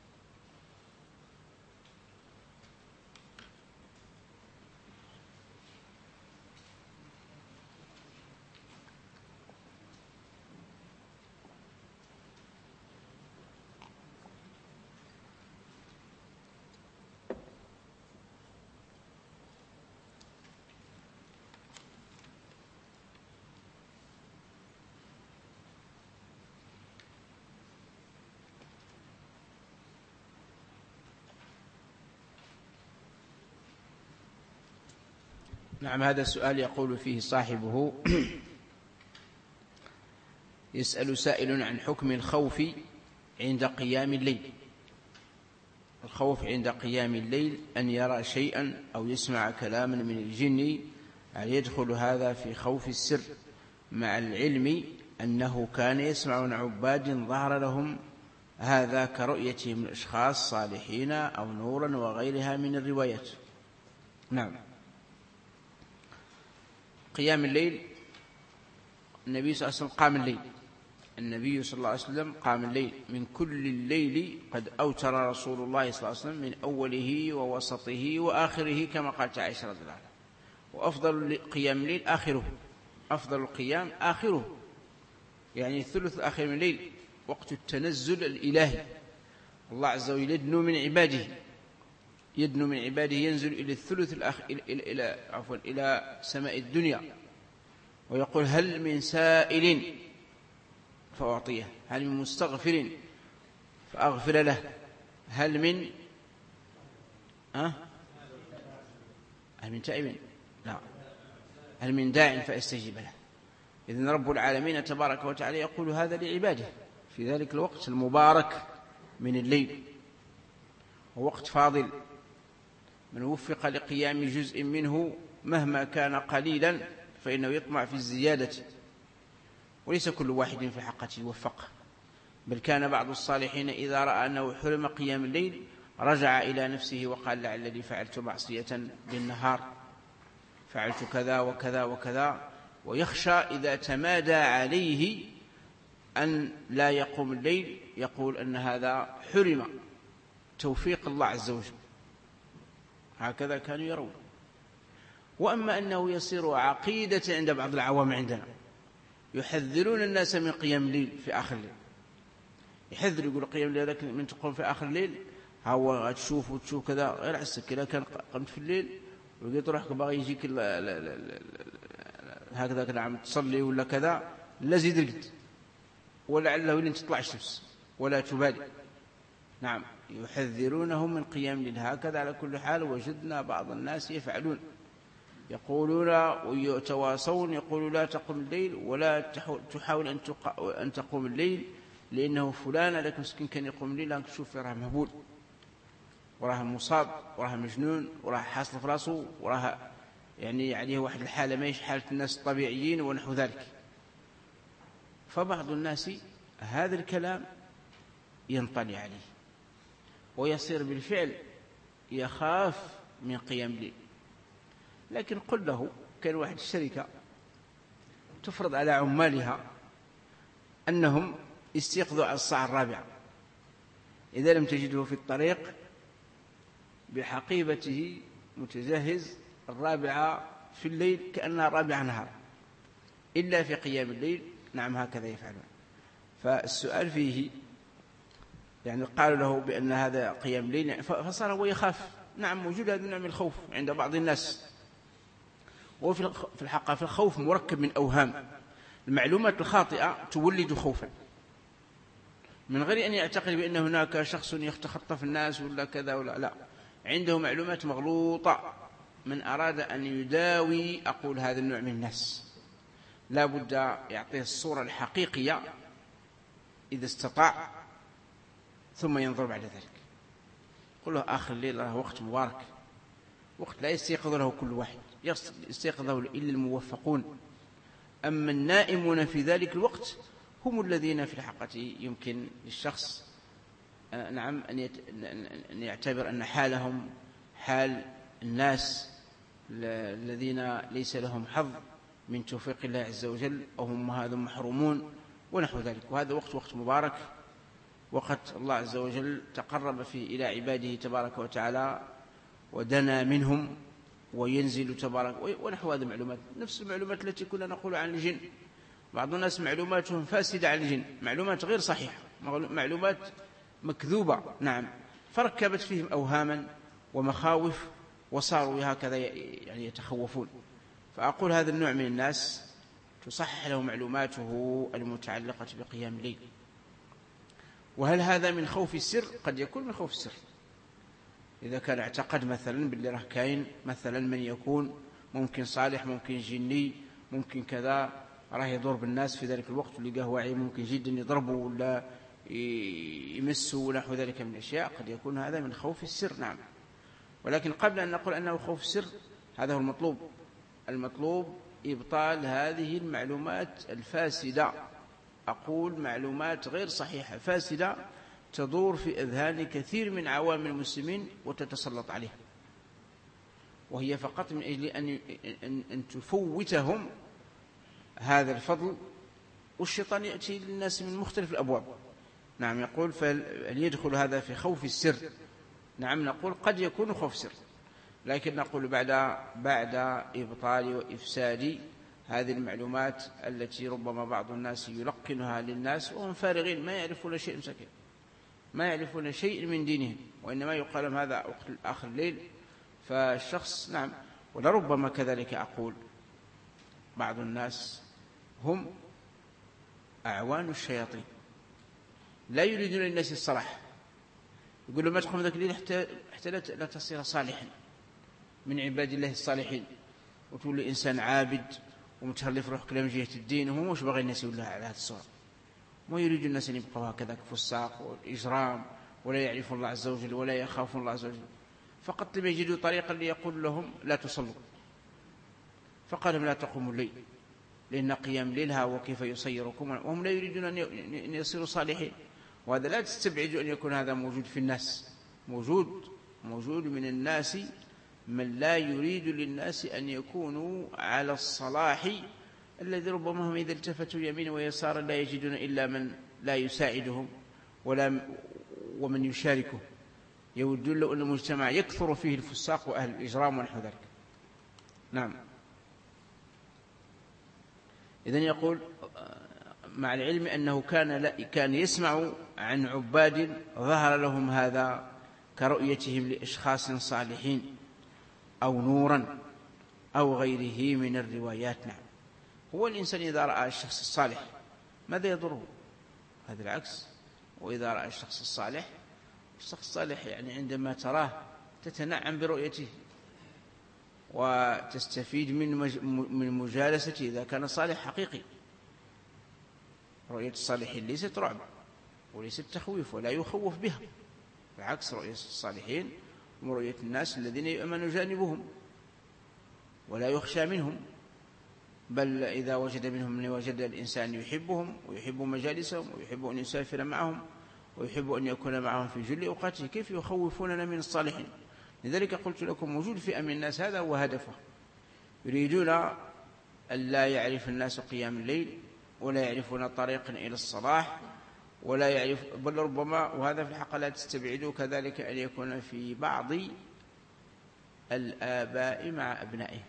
نعم. هذا السؤال يقول فيه صاحبه يسأل سائل عن حكم الخوف عند قيام الليل. الخوف عند قيام الليل أن يرى شيئا أو يسمع كلاما من الجن، هل يدخل هذا في خوف السر مع العلم أنه كان يسمع عن عباد ظهر لهم هذا كرؤيتهم الأشخاص صالحين أو نورا وغيرها من الروايات؟ نعم. قيام الليل النبي صلى الله عليه وسلم قام الليل، النبي صلى الله عليه وسلم قام الليل من كل الليل قد أوتر رسول الله صلى الله عليه وسلم من أوله ووسطه وآخره كما قالت عائشة رضي الله عنها. وأفضل قيام الليل آخره، أفضل القيام آخره، يعني الثلث الآخر من الليل وقت التنزل الإلهي. الله عز وجل يدنو من عباده، يدنو من عباده، ينزل إلى الثلث الآخر إلى سماء الدنيا، ويقول هل من سائل فأعطيه، هل من مستغفر فأغفر له، هل من هل من تائب، لا، هل من داع فأستجيب له. إذن رب العالمين تبارك وتعالى يقول هذا لعباده في ذلك الوقت المبارك من الليل، ووقت فاضل، من وفق لقيام جزء منه مهما كان قليلا فإنه يطمع في الزيادة، وليس كل واحد في حقه يوفق، بل كان بعض الصالحين إذا رأى أنه حرم قيام الليل رجع إلى نفسه وقال لعلي فعلت معصية بالنهار، فعلت كذا وكذا وكذا، ويخشى إذا تمادى عليه أن لا يقوم الليل يقول أن هذا حرم توفيق الله عز وجل. هكذا كانوا يرون. وأما أنه يصير عقيدة عند بعض العوام عندنا، يحذرون الناس من قيام الليل في آخر الليل، يحذر يقول قيام الليل لكن من تقوم في آخر الليل هو تشوف وتشوف كذا غير عسك. إذا كان قمت في الليل ولقيت روحك باغي يجيك هكذا نعم تصلي ولا كذا، لا زيد رقد، ولعله لن تطلع الشمس ولا تبالي. نعم، يحذرونهم من قيام الليل. هكذا على كل حال وجدنا بعض الناس يفعلون، يقولون ويتواصون يقولوا لا تقم الليل ولا تحاول أن تقوم الليل لأنه فلان لكن مسكين كان يقوم الليل لأنك تشوف راه مهبول وراه مصاب وراه مجنون وراه حاصل في راسه وراه يعني عليه واحد الحالة ما يش حالة الناس الطبيعيين ونحو ذلك. فبعض الناس هذا الكلام ينطلي عليه ويصير بالفعل يخاف من قيام الليل. لكن قل له كان واحد الشركة تفرض على عمالها أنهم يستيقظوا على الساعة 4، إذا لم تجده في الطريق بحقيبته متجهز 4 في الليل كأنها 4 نهار، إلا في قيام الليل. نعم، هكذا يفعلون. فالسؤال فيه يعني قالوا له بأن هذا قيام الليل فصار هو يخاف. نعم، موجود هذا النوع من الخوف عند بعض الناس. وفي الحقيقة في الخوف مركب من أوهام، المعلومات الخاطئة تولد خوفا، من غير أن يعتقد بأن هناك شخص يتخطف الناس ولا كذا ولا لا، عنده معلومات مغلوطة. من أراد أن يداوي أقول هذا النوع من الناس لا بد يعطيه الصورة الحقيقية إذا استطاع، ثم ينظر بعد ذلك. قل له آخر الليل له وقت مبارك، وقت لا يستيقظ له كل واحد، يستيقظ له إلا الموفقون. أما النائمون في ذلك الوقت هم الذين في الحقيقة يمكن للشخص نعم أن يعتبر أن حالهم حال الناس الذين ليس لهم حظ من توفيق الله عز وجل، أو هم هذا محرومون ونحو ذلك. وهذا وقت مبارك، وقت الله عز وجل تقرب فيه إلى عباده تبارك وتعالى ودنا منهم وينزل تبارك ونحو هذه المعلومات. نفس المعلومات التي كنا نقول عن الجن، بعض الناس معلوماتهم فاسدة عن الجن، معلومات غير صحيحة، معلومات مكذوبة. نعم، فركبت فيهم أوهاما ومخاوف وصاروا هكذا يعني يتخوفون. فأقول هذا النوع من الناس تصحح له معلوماته المتعلقة بقيام الليل. وهل هذا من خوف السر؟ قد يكون من خوف السر، إذا كان اعتقد مثلا باللي راه كاين مثلا من يكون ممكن صالح ممكن جني ممكن كذا راه يضر بالناس في ذلك الوقت، واللي قاه واعي ممكن جدا يضربه ولا يمسه ونحو ذلك من الأشياء، قد يكون هذا من خوف السر. نعم، ولكن قبل أن نقول أنه خوف السر هذا هو المطلوب إبطال هذه المعلومات الفاسدة. أقول معلومات غير صحيحة فاسدة تدور في أذهان كثير من عوام المسلمين وتتسلط عليها، وهي فقط من أجل أن تفوتهم هذا الفضل. والشيطان يأتي للناس من مختلف الأبواب. نعم، يقول فهل يدخل هذا في خوف السر؟ نعم، نقول قد يكون خوف سر، لكن نقول بعد إبطال وإفساد هذه المعلومات التي ربما بعض الناس يلقنها للناس وهم فارغين ما يعرفون شيء مسكين، ما يعرفون شيء من دينهم، وإنما يقال لهم هذا وقت آخر الليل. فالشخص نعم، ولربما كذلك أقول بعض الناس هم أعوان الشياطين، لا يريدون للناس الصلاح، يقول له ما تقوم ذاك الليل حتى لا تصير صالحا من عباد الله الصالحين، وتقول إنسان عابد ومتخلف روحك من جهة الدين، وهو مش باغي الناس يقول على هذه الصورة. ما يريد الناس أن يبقوا هكذا فساق والإجرام، ولا يعرفون الله عز وجل ولا يخافون الله عز وجل. فقط لم يجدوا طريقا ليقول لهم لا تصلوا، فقال لهم لا تقوموا الليل لأن قيام الليل وكيف يصيركم، وهم لا يريدون أن يصيروا صالحين. وهذا لا تستبعدوا أن يكون هذا موجود في الناس، موجود من الناس من لا يريد للناس أن يكونوا على الصلاح، الذي ربما هم إذا التفتوا يمين ويسارا لا يجدون إلا من لا يساعدهم ومن يشاركه. يودون لو أن المجتمع يكثر فيه الفساق وأهل الإجرام ونحو ذلك. نعم. إذن يقول مع العلم أنه كان يسمع عن عباد ظهر لهم هذا كرؤيتهم لأشخاص صالحين أو نورا أو غيره من الروايات. نعم. هو الإنسان إذا رأى الشخص الصالح ماذا يضره؟ هذا العكس. وإذا رأى الشخص الصالح يعني عندما تراه تتنعم برؤيته وتستفيد من مجالسته إذا كان صالح حقيقي. رؤية الصالحين ليست رعب وليست تخويف ولا يخوف بها، بالعكس رؤية الصالحين ورؤية الناس الذين يؤمن جانبهم ولا يخشى منهم، بل إذا وجد منهم من وجد الإنسان يحبهم ويحب مجالسهم ويحب أن يسافر معهم ويحب أن يكون معهم في جل أوقاته، كيف يخوفوننا من الصالحين؟ لذلك قلت لكم وجود فئة من الناس هذا هو هدفه، يريدون أن لا يعرف الناس قيام الليل ولا يعرفون طريقا إلى الصلاح ولا يعرف، بل ربما وهذا في الحق لا تستبعدوا كذلك أن يكون في بعض الآباء مع أبنائهم،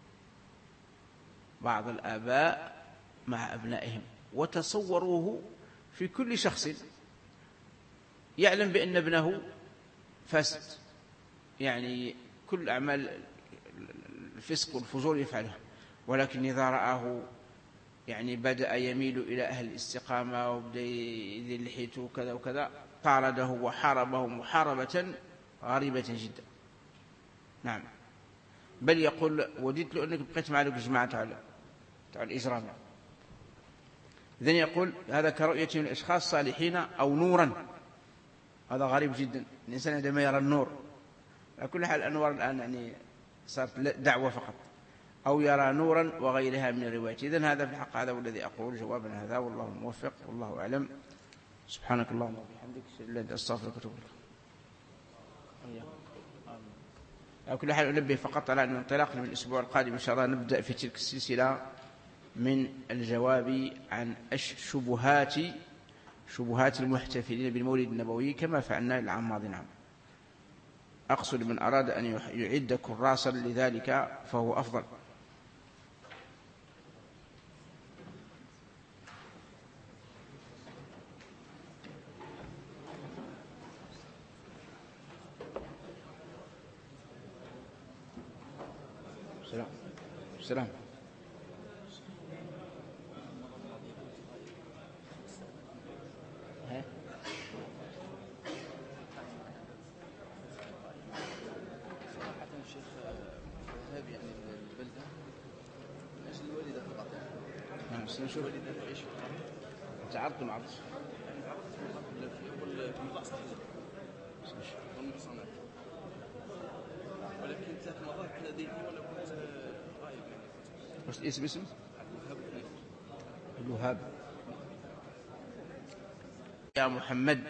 بعض الآباء مع أبنائهم. وتصوروه في كل شخص يعلم بأن ابنه فاسد، يعني كل أعمال الفسق والفجور يفعلها، ولكن إذا رآه يعني بدأ يميل إلى أهل الاستقامة وبدأ يذل لحيته وكذا وكذا، طارده وحاربه محاربة غريبة جدا. نعم. بل يقول وددت له أنك بقيت مع الجماعة تاع الإجرام. إذن يقول هذا كرؤية من الأشخاص صالحين أو نورا، هذا غريب جدا الإنسان عندما يرى النور. على كل حال الأنوار الآن يعني صارت دعوة فقط، أو يرى نورا وغيرها من الروايات. إذن هذا في الحق هذا والذي أقول جوابا هذا، والله موفق والله أعلم. سبحانك اللهم وبحمدك أشهد أن لا إله إلا أنت أستغفرك وأتوب إليك. على كل حال أنبه فقط على أن انطلاقنا من الأسبوع القادم إن شاء الله نبدأ في تلك السلسلة من الجواب عن شبهات المحتفلين بالمولد النبوي كما فعلنا العام الماضي. نعم. أقصد من أراد أن يعد كراسا لذلك فهو أفضل. السلام. نشوف تعرض مع بعض ولكن 3 مرات لديه ولا كنت غايب. واش اسم الوهاب. يا محمد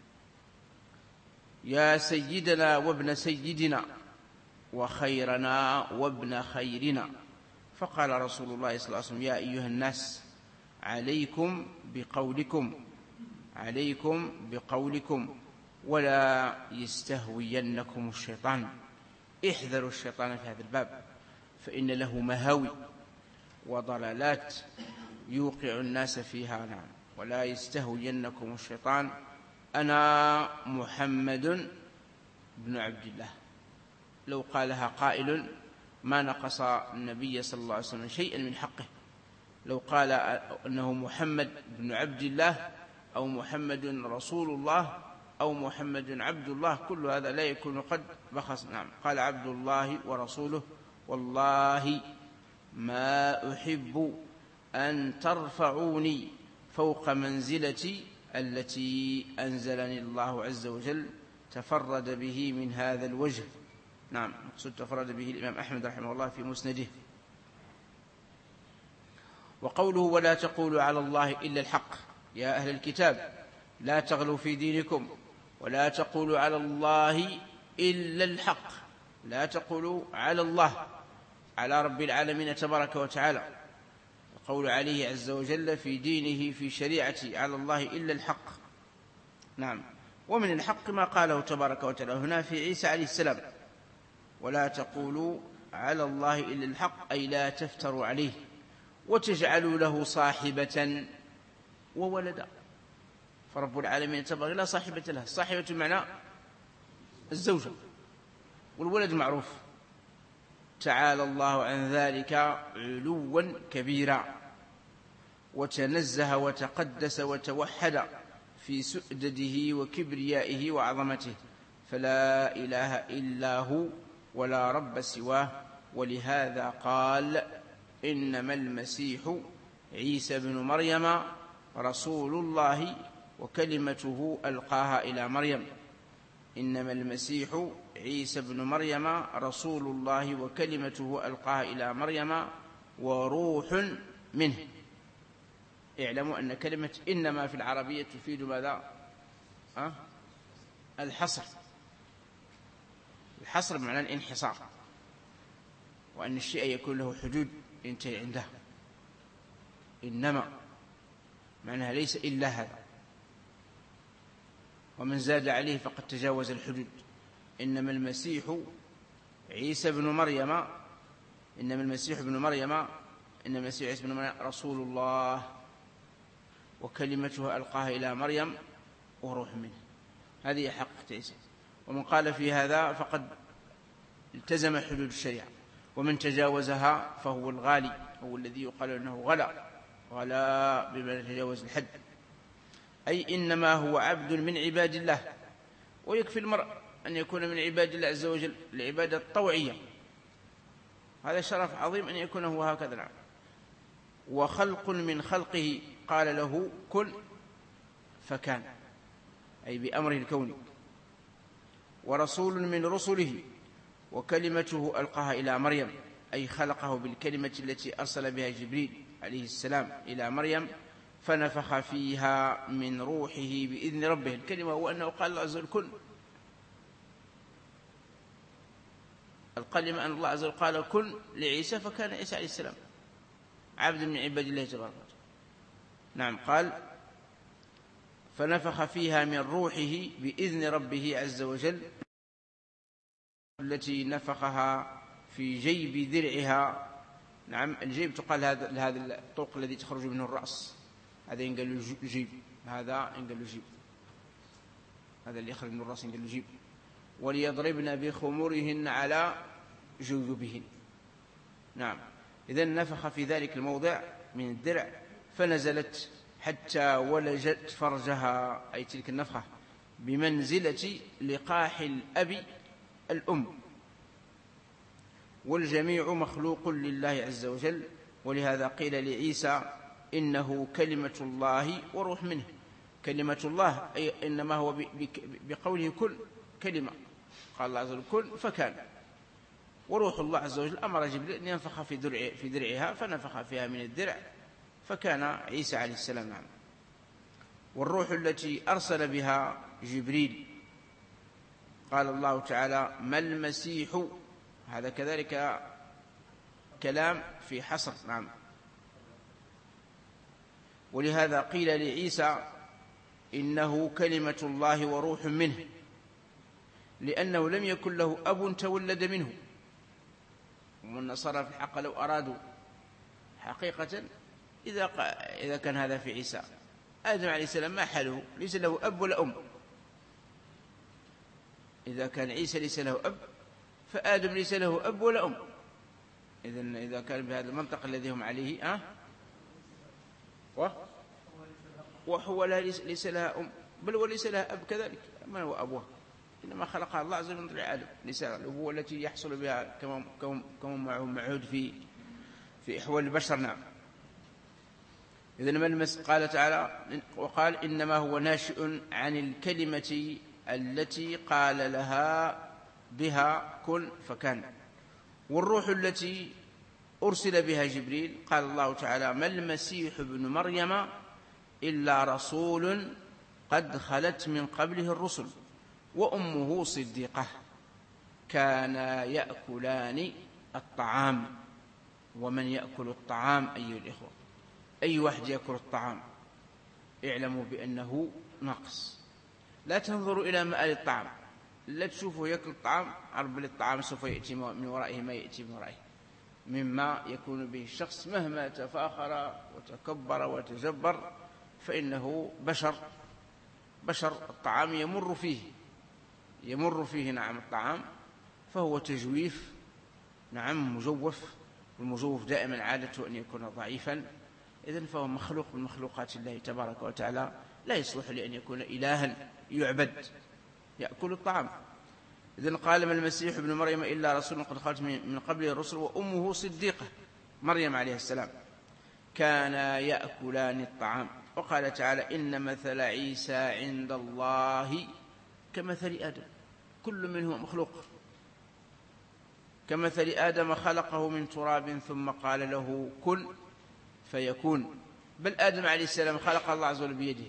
يا سيدنا وابن سيدنا وخيرنا وابن خيرنا. فقال رسول الله صلى الله عليه وسلم يا أيها الناس عليكم بقولكم ولا يستهوينكم الشيطان. احذروا الشيطان في هذا الباب فإن له مهاوي وضلالات يوقع الناس فيها. نعم. ولا يستهوينكم الشيطان. أنا محمد بن عبد الله. لو قالها قائل ما نقص النبي صلى الله عليه وسلم شيئا من حقه. لو قال أنه محمد بن عبد الله أو محمد رسول الله أو محمد عبد الله، كل هذا لا يكون قد بخس. نعم، قال عبد الله ورسوله والله ما أحب أن ترفعوني فوق منزلتي التي أنزلني الله عز وجل، تفرد به من هذا الوجه. نعم، مقصود تفرد به الإمام أحمد رحمه الله في مسنده. وقوله ولا تقولوا على الله إلا الحق يا أهل الكتاب لا تغلوا في دينكم ولا تقولوا على الله إلا الحق. لا تقولوا على الله، على رب العالمين تبارك وتعالى، القول عليه عز وجل في دينه في شريعته على الله إلا الحق. نعم، ومن الحق ما قاله تبارك وتعالى هنا في عيسى عليه السلام: ولا تقولوا على الله إلا الحق، أي لا تفتروا عليه وتجعلوا له صاحبة وولدا. فرب العالمين تبارك لا صاحبة له. صاحبة معنى الزوجة، والولد معروف. تعالى الله عن ذلك علوا كبيرا، وتنزه وتقدس وتوحد في سؤدده وكبريائه وعظمته، فلا إله إلا هو ولا رب سواه. ولهذا قال: إنما المسيح عيسى بن مريم رسول الله وكلمته ألقاها إلى مريم. إنما المسيح عيسى بن مريم رسول الله وكلمته ألقاها إلى مريم وروح منه. اعلموا أن كلمة إنما في العربية تفيد ماذا؟ الحصر. الحصر معنى الانحصار، وأن الشيء يكون له حدود ينتهي عنده. إنما معناها ليس إلا هذا، ومن زاد عليه فقد تجاوز الحدود. إنما المسيح عيسى بن مريم، إنما المسيح ابن مريم، إنما المسيح عيسى بن مريم رسول الله وكلمته ألقاها إلى مريم وروح منه. هذه حقيقة عيسى. ومن قال في هذا فقد التزم حدود الشريعة، ومن تجاوزها فهو الغالي، هو الذي يقال أنه غلا بما تجاوز الحد. أي إنما هو عبد من عباد الله. ويكفي المرء أن يكون من عباد الله عز وجل العبادة الطوعية، هذا شرف عظيم أن يكون هو هكذا. وخلق من خلقه قال له كن فكان، أي بأمره الكوني. ورسول من رسله وكلمته ألقاها إلى مريم، أي خلقه بالكلمة التي أرسل بها جبريل عليه السلام إلى مريم فنفخ فيها من روحه بإذن ربه. الكلمة هو أنه قال الله عز وجل كن. الكلمة أن الله عز وجل قال كن لعيسى، فكان عيسى عليه السلام عبد من عباد الله تبارك وتعالى. نعم، قال فنفخ فيها من روحه بإذن ربه عز وجل، التي نفخها في جيب درعها. نعم، الجيب تقال هذا الطوق الذي تخرج منه الرأس، هذا ينقل له جيب، هذا ينقل له جيب، هذا اللي يخرج من الرأس ينقل له جيب. وليضربن بخمورهن على جيوبهن. نعم، إذن نفخ في ذلك الموضع من الدرع فنزلت حتى ولجت فرجها، أي تلك النفخة بمنزلة لقاح الأب الأم، والجميع مخلوق لله عز وجل. ولهذا قيل لعيسى إنه كلمة الله وروح منه. كلمة الله أي إنما هو بقوله كن كلمة، قال الله عز وجل كن فكان. وروح الله عز وجل أمر جبريل أن ينفخ في درعها فنفخ فيها من الدرع فكان عيسى عليه السلام. نعم. والروح التي أرسل بها جبريل قال الله تعالى ما المسيح، هذا كذلك كلام في حصر. نعم. ولهذا قيل لعيسى إنه كلمة الله وروح منه، لأنه لم يكن له أب تولد منه. والنصارى في الحق لو أرادوا حقيقة إذا كان هذا في عيسى، آدم عليه السلام ما حاله؟ ليس له أب ولا أم. إذا كان عيسى ليس له أب، فآدم ليس له أب ولا أم. إذن إذا كان بهذا المنطق الذي هم عليه وهو ليس لها أم، بل وليس لها أب كذلك. من هو أبوها؟ إنما خلقها الله عز وجل من ضلع آدم، ليس الأبوة التي يحصل بها كما معهود في إحوال البشر. نعم. إذن قال تعالى وقال إنما هو ناشئ عن الكلمة التي قال لها بها كن فكان. والروح التي أرسل بها جبريل قال الله تعالى ما المسيح ابن مريم إلا رسول قد خلت من قبله الرسل وأمه صديقة كانا يأكلان الطعام. ومن يأكل الطعام أيها الإخوة، أي واحد يأكل الطعام اعلموا بأنه ناقص. لا تنظروا إلى مآل الطعام، لا تشوفوا يأكل الطعام عرب للطعام سوف يأتي من ورائه ما يأتي من ورائه مما يكون به الشخص مهما تفاخر وتكبر وتجبر، فإنه بشر الطعام يمر فيه نعم الطعام، فهو تجويف نعم مجوف، والمجوف دائما عادته أن يكون ضعيفا. إذن فهو مخلوق من مخلوقات الله تبارك وتعالى، لا يصلح لأن يكون إلها يعبد، يأكل الطعام. إذن قال ما المسيح ابن مريم إلا رسول قد خلت من قبله الرسل وأمه صديقة مريم عليه السلام كانا يأكلان الطعام. وقال تعالى إن مثل عيسى عند الله كمثل آدم، كل منه مخلوق، كمثل آدم خلقه من تراب ثم قال له كن فيكون. بل آدم عليه السلام خلق الله عز وجل بيده،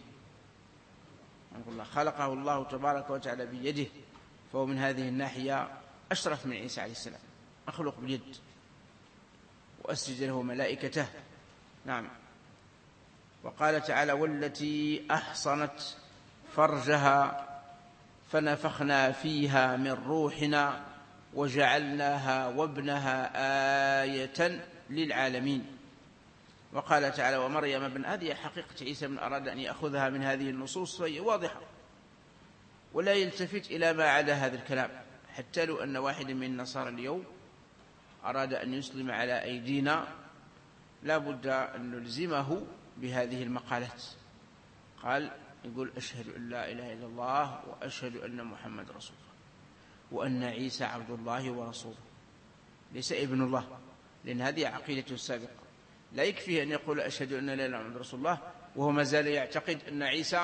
خلقه الله تبارك وتعالى بيده، فهو من هذه الناحية أشرف من عيسى عليه السلام، مخلوق باليد، وأسجد له ملائكته. نعم. وقال تعالى والتي أحصنت فرجها فنفخنا فيها من روحنا وجعلناها وابنها آية للعالمين. وقال تعالى ومريم ابن، هذه حقيقة عيسى من أراد أن يأخذها من هذه النصوص فهي واضحة، ولا يلتفت إلى ما عدا هذا الكلام. حتى لو أن واحد من النصارى اليوم أراد أن يسلم على أيدينا لا بد أن نلزمه بهذه المقالات. قال يقول أشهد أن لا إله إلا الله وأشهد أن محمد رسول الله وأن عيسى عبد الله ورسوله، ليس ابن الله، لأن هذه عقيدته السابقة. لا يكفي أن يقول أشهد أن لا إله إلا محمد رسول الله وهو ما زال يعتقد أن عيسى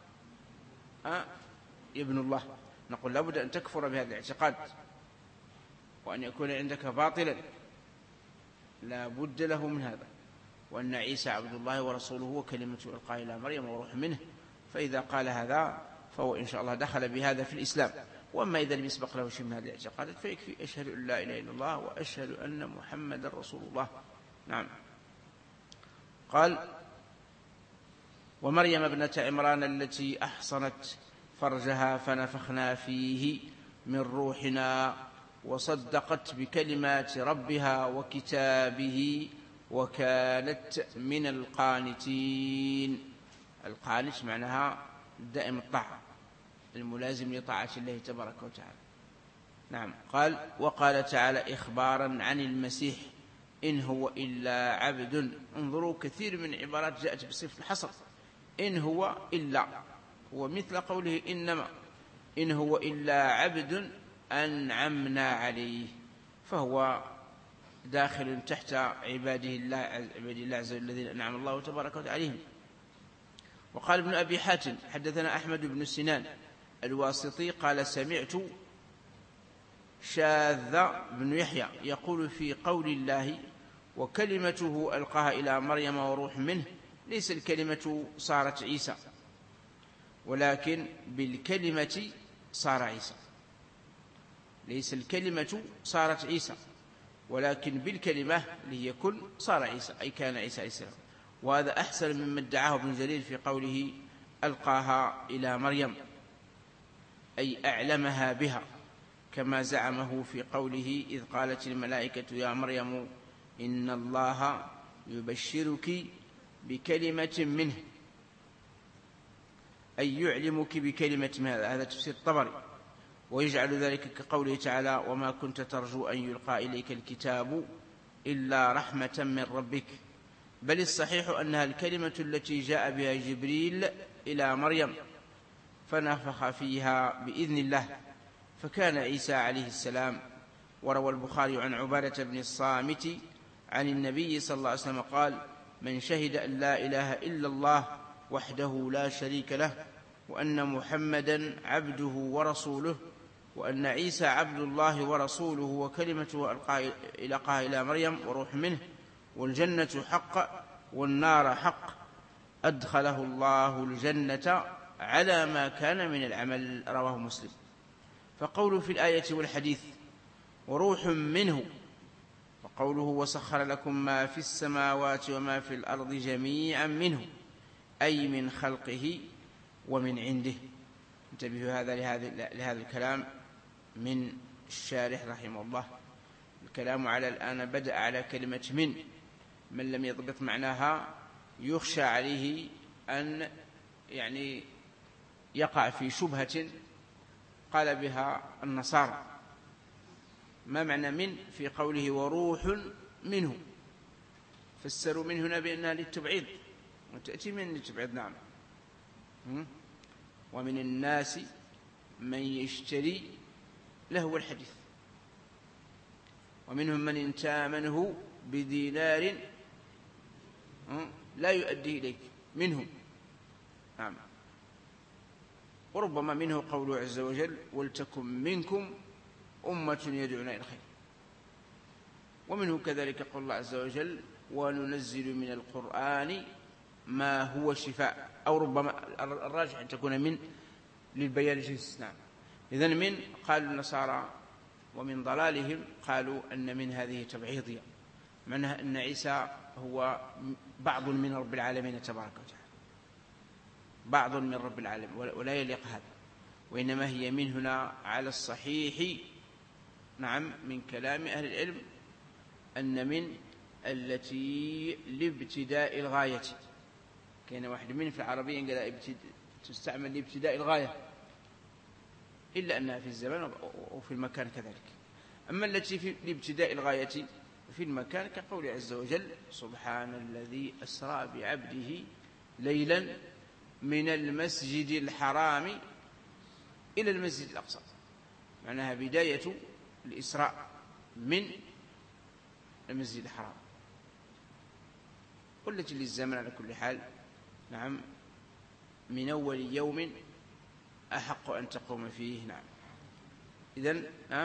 ابن الله. نقول لابد أن تكفر بهذا الاعتقاد وأن يكون عندك باطلا، لا بد له من هذا، وأن عيسى عبد الله ورسوله وكلمته ألقاها إلى مريم وروح منه. فإذا قال هذا فهو إن شاء الله دخل بهذا في الإسلام. وأما إذا لم يسبق له شيء من هذه الاعتقادات فيكفي أشهد أن لا إله إلا الله وأشهد أن محمد رسول الله. نعم. قال ومريم ابنة عمران التي أحصنت فرجها فنفخنا فيه من روحنا وصدقت بكلمات ربها وكتابه وكانت من القانتين. القانت معناها دائم الطاعة، الملازم لطاعة الله تبارك وتعالى. نعم. قال وقال تعالى إخبارا عن المسيح إن هو إلا عبد. انظروا كثير من العبارات جاءت بصفة الحصر، إن هو إلا، هو مثل قوله إنما، إن هو إلا عبد أنعمنا عليه، فهو داخل تحت عباد الله عز وجل الذين أنعم الله تبارك وتعالى عليهم. وقال ابن أبي حاتم حدثنا أحمد بن سنان الواسطي قال سمعت شاذ بن يحيى يقول في قول الله وكلمته ألقاها إلى مريم وروح منه، ليس الكلمة صارت عيسى، ولكن بالكلمة صار عيسى، ليس الكلمة صارت عيسى ولكن بالكلمة ليكن صار عيسى، أي كان عيسى عليه السلام. وهذا أحسن مما ادعاه ابن جرير في قوله ألقاها إلى مريم، أي أعلمها بها، كما زعمه في قوله إذ قالت الملائكة يا مريم إن الله يبشرك بكلمة منه، أي يعلمك بكلمة من هذا تفسير الطبري. ويجعل ذلك كقوله تعالى وما كنت ترجو أن يلقى إليك الكتاب إلا رحمة من ربك، بل الصحيح أنها الكلمة التي جاء بها جبريل إلى مريم فنفخ فيها بإذن الله، فكان عيسى عليه السلام. وروى البخاري عن عبادة بن الصامت عن النبي صلى الله عليه وسلم قال: من شهد أن لا إله إلا الله وحده لا شريك له، وأن محمدا عبده ورسوله، وأن عيسى عبد الله ورسوله وكلمته ألقاها إلى مريم وروح منه، والجنة حق والنار حق، أدخله الله الجنة على ما كان من العمل. رواه مسلم. فقوله في الآية والحديث وروح منه، وقوله وسخر لكم ما في السماوات وما في الأرض جميعا منه، أي من خلقه ومن عنده. انتبهوا لهذا الكلام من الشارح رحمه الله. الكلام على الآن بدأ على كلمة من لم يضبط معناها يخشى عليه أن يقع في شبهة قال بها النصارى. ما معنى من في قوله وروح منه؟ فسروا من هنا بأنها للتبعيض، وتأتي من للتبعيض. نعم. ومن الناس من يشتري لهو الحديث، ومنهم من إن تامنه بدينار لا يؤدي إليك، منهم. نعم. وربما منه قوله عز وجل ولتكن منكم أمة يدعون إلى الخير، ومنه كذلك قول الله عز وجل وننزل من القرآن ما هو شفاء، أو ربما الراجح أن تكون من للبيان الجنس. نعم. إذن من قالوا النصارى ومن ضلالهم قالوا أن من هذه تبعيضية، معناها أن عيسى هو بعض من رب العالمين تبارك وتعالى، بعض من رب العالمين، ولا يليق هذا، وإنما هي من هنا على الصحيح. نعم. من كلام أهل العلم أن من التي لابتداء الغاية، كان واحد من في العربية قال تستعمل لابتداء الغاية، إلا أنها في الزمان وفي المكان كذلك. أما التي في لابتداء الغاية في المكان كقول عز وجل سبحان الذي أسرى بعبده ليلا من المسجد الحرام إلى المسجد الأقصى، معناها بداية الإسراء من المسجد الحرام، والتي للزمن على كل حال. نعم. من أول يوم أحق أن تقوم فيه. نعم. إذن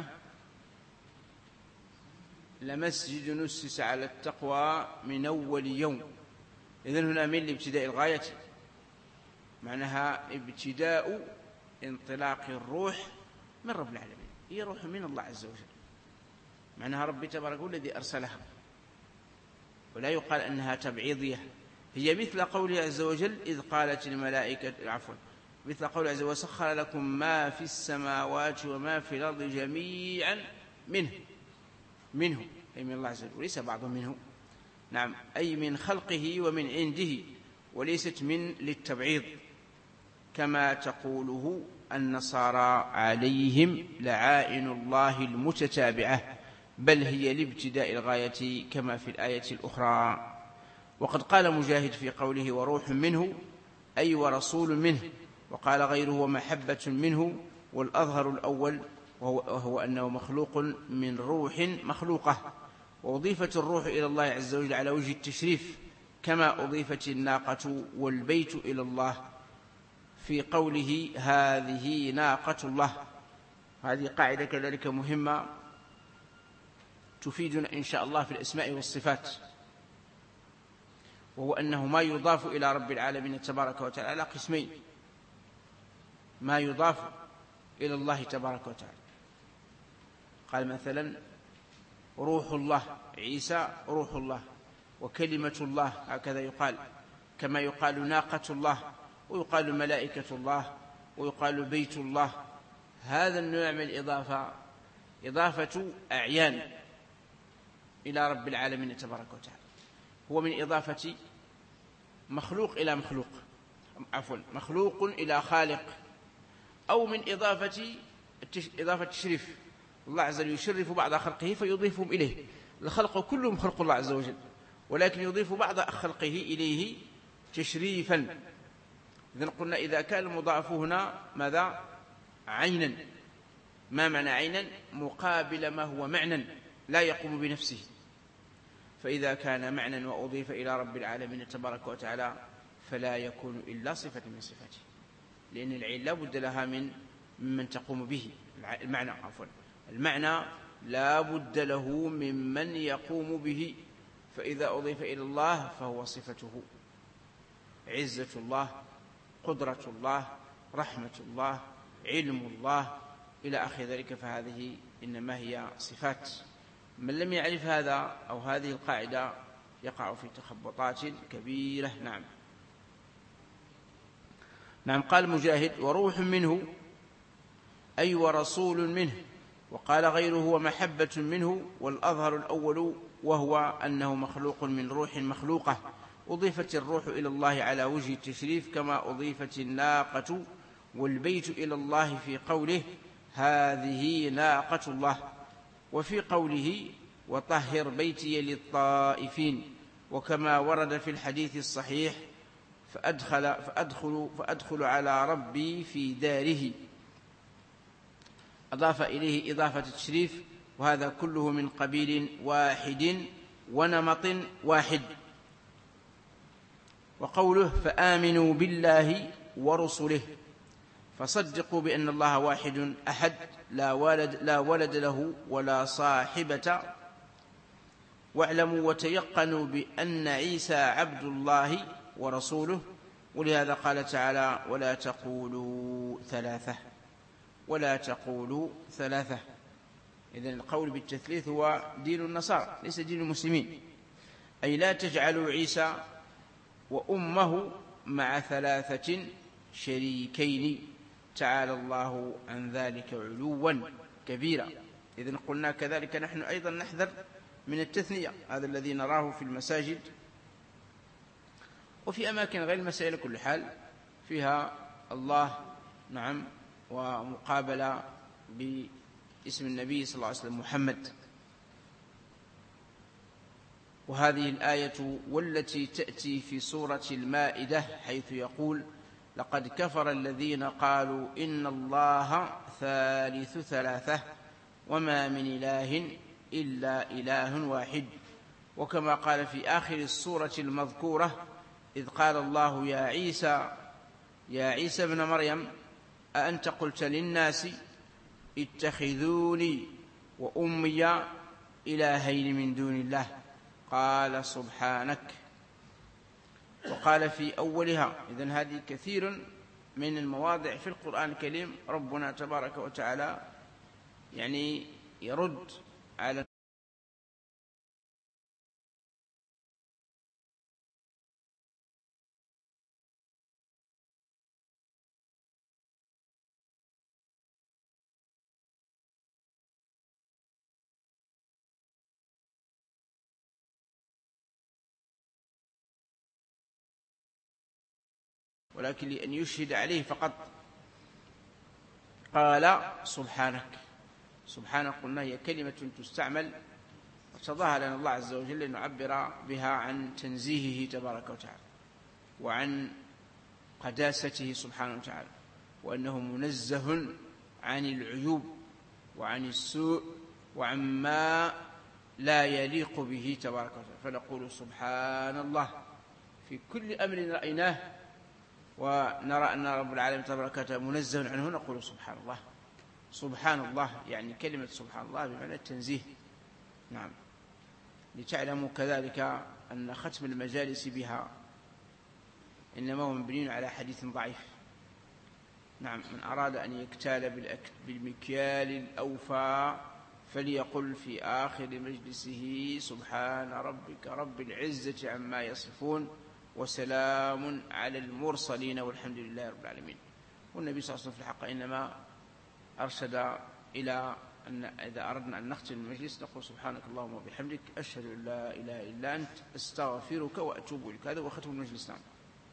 لمسجد نسس على التقوى من أول يوم. إذن هنا من لابتداء الغاية، معناها ابتداء انطلاق الروح من رب العالمين، هي روح من الله عز وجل، معناها ربي تبارك الذي أرسلها، ولا يقال أنها تبعيضية. هي مثل قوله عز وجل إذ قالت الملائكة مثل قوله عز وجل وسخر لكم ما في السماوات وما في الأرض جميعا منه أي من الله عز وجل، وليس بعض منه. نعم. أي من خلقه ومن عنده، وليست من للتبعيض كما تقوله النصارى عليهم لعائن الله المتتابعة، بل هي لابتداء الغاية كما في الآية الأخرى. وقد قال مجاهد في قوله وروح منه أي ورسول منه، وقال غيره ومحبة منه، والأظهر الأول وهو أنه مخلوق من روح مخلوقة، وأضيفت الروح إلى الله عز وجل على وجه التشريف، كما أضيفت الناقة والبيت إلى الله في قوله هذه ناقة الله. هذه قاعدة كذلك مهمة تفيدنا إن شاء الله في الأسماء والصفات، وهو أنه ما يضاف إلى رب العالمين تبارك وتعالى على قسمين: ما يضاف إلى الله تبارك وتعالى، قال مثلا روح الله، عيسى روح الله وكلمة الله، هكذا يقال، كما يقال ناقة الله، ويقال ملائكة الله، ويقال بيت الله. هذا النوع من الإضافة إضافة أعيان إلى رب العالمين تبارك وتعالى، هو من إضافة مخلوق إلى مخلوق، مخلوق إلى خالق، أو من إضافة تشريف، الله عز وجل يشرف بعض خلقه فيضيفهم إليه، الخلق كلهم خلق الله عز وجل، ولكن يضيف بعض خلقه إليه تشريفا. إذن قلنا إذا كان المضاعف هنا ماذا؟ عينا. ما معنى عينا؟ مقابل ما هو معنى لا يقوم بنفسه. فإذا كان معنى وأضيف إلى رب العالمين تبارك وتعالى فلا يكون إلا صفة من صفاته، لأن العين لا بد لها من تقوم به. المعنى لا بد له ممن يقوم به، فإذا أضيف إلى الله فهو صفته: عزة الله، قدرة الله، رحمة الله، علم الله، إلى آخر ذلك. فهذه إنما هي صفات. من لم يعرف هذا أو هذه القاعدة يقع في تخبطات كبيرة. نعم. قال مجاهد: وروح منه أي ورسول منه. وقال غيره: ومحبة منه. والأظهر الأول، وهو أنه مخلوق من روح مخلوقة. أضيفت الروح إلى الله على وجه التشريف، كما أضيفت الناقة والبيت إلى الله في قوله: هذه ناقة الله، وفي قوله: وطهر بيتي للطائفين، وكما ورد في الحديث الصحيح: فأدخل على ربي في داره. أضاف إليه إضافة التشريف، وهذا كله من قبيل واحد ونمط واحد. وقوله: فآمنوا بالله ورسله، فصدقوا بأن الله واحد أحد لا ولد له ولا صاحبة، واعلموا وتيقنوا بأن عيسى عبد الله ورسوله. ولهذا قال تعالى: ولا تقولوا ثلاثة. إذن القول بالتثليث هو دين النصارى ليس دين المسلمين، أي لا تجعلوا عيسى وأمه مع 3 شريكين، تعالى الله عن ذلك علوا كبيرا. إذن قلنا كذلك نحن أيضا نحذر من التثنية، هذا الذي نراه في المساجد وفي أماكن غير المسائل كل حال فيها الله، نعم، ومقابلة باسم النبي صلى الله عليه وسلم محمد. وهذه الآية والتي تأتي في سورة المائدة حيث يقول: لقد كفر الذين قالوا إن الله ثالث ثلاثة وما من إله إلا إله واحد. وكما قال في آخر السورة المذكورة: إذ قال الله يا عيسى ابن مريم أأنت قلت للناس اتخذوني وأمي إلهين من دون الله، قال سبحانك. وقال في أولها. إذن هذه كثير من المواضع في القرآن الكريم ربنا تبارك وتعالى يعني يرد على ولكن لأن يشهد عليه فقط قال سبحانك. سبحانك قلنا هي كلمة تستعمل وتضاها لنا الله عز وجل لنعبر بها عن تنزيهه تبارك وتعالى وعن قداسته سبحانه وتعالى، وأنه منزه عن العيوب وعن السوء وعما لا يليق به تبارك وتعالى. فنقول سبحان الله في كل أمر رأيناه ونرى أن رب العالمين تبارك وتعالى منزه عنه نقول سبحان الله. سبحان الله يعني كلمة سبحان الله بمعنى التنزيه. نعم. لتعلموا كذلك أن ختم المجالس بها إنما هو مبني على حديث ضعيف. نعم. من أراد أن يكتال بالمكيال الأوفى فليقل في آخر مجلسه سبحان ربك رب العزة عما يصفون وسلام على المرسلين والحمد لله رب العالمين. والنبي صلى الله عليه وسلم في الحق إنما أرشد إلى أن إذا أردنا أن نختم المجلس نقول سبحانك اللهم وبحمدك أشهد أن لا إله إلا أنت أستغفرك وأتوب إليك. هذا هو ختم المجلس. نعم.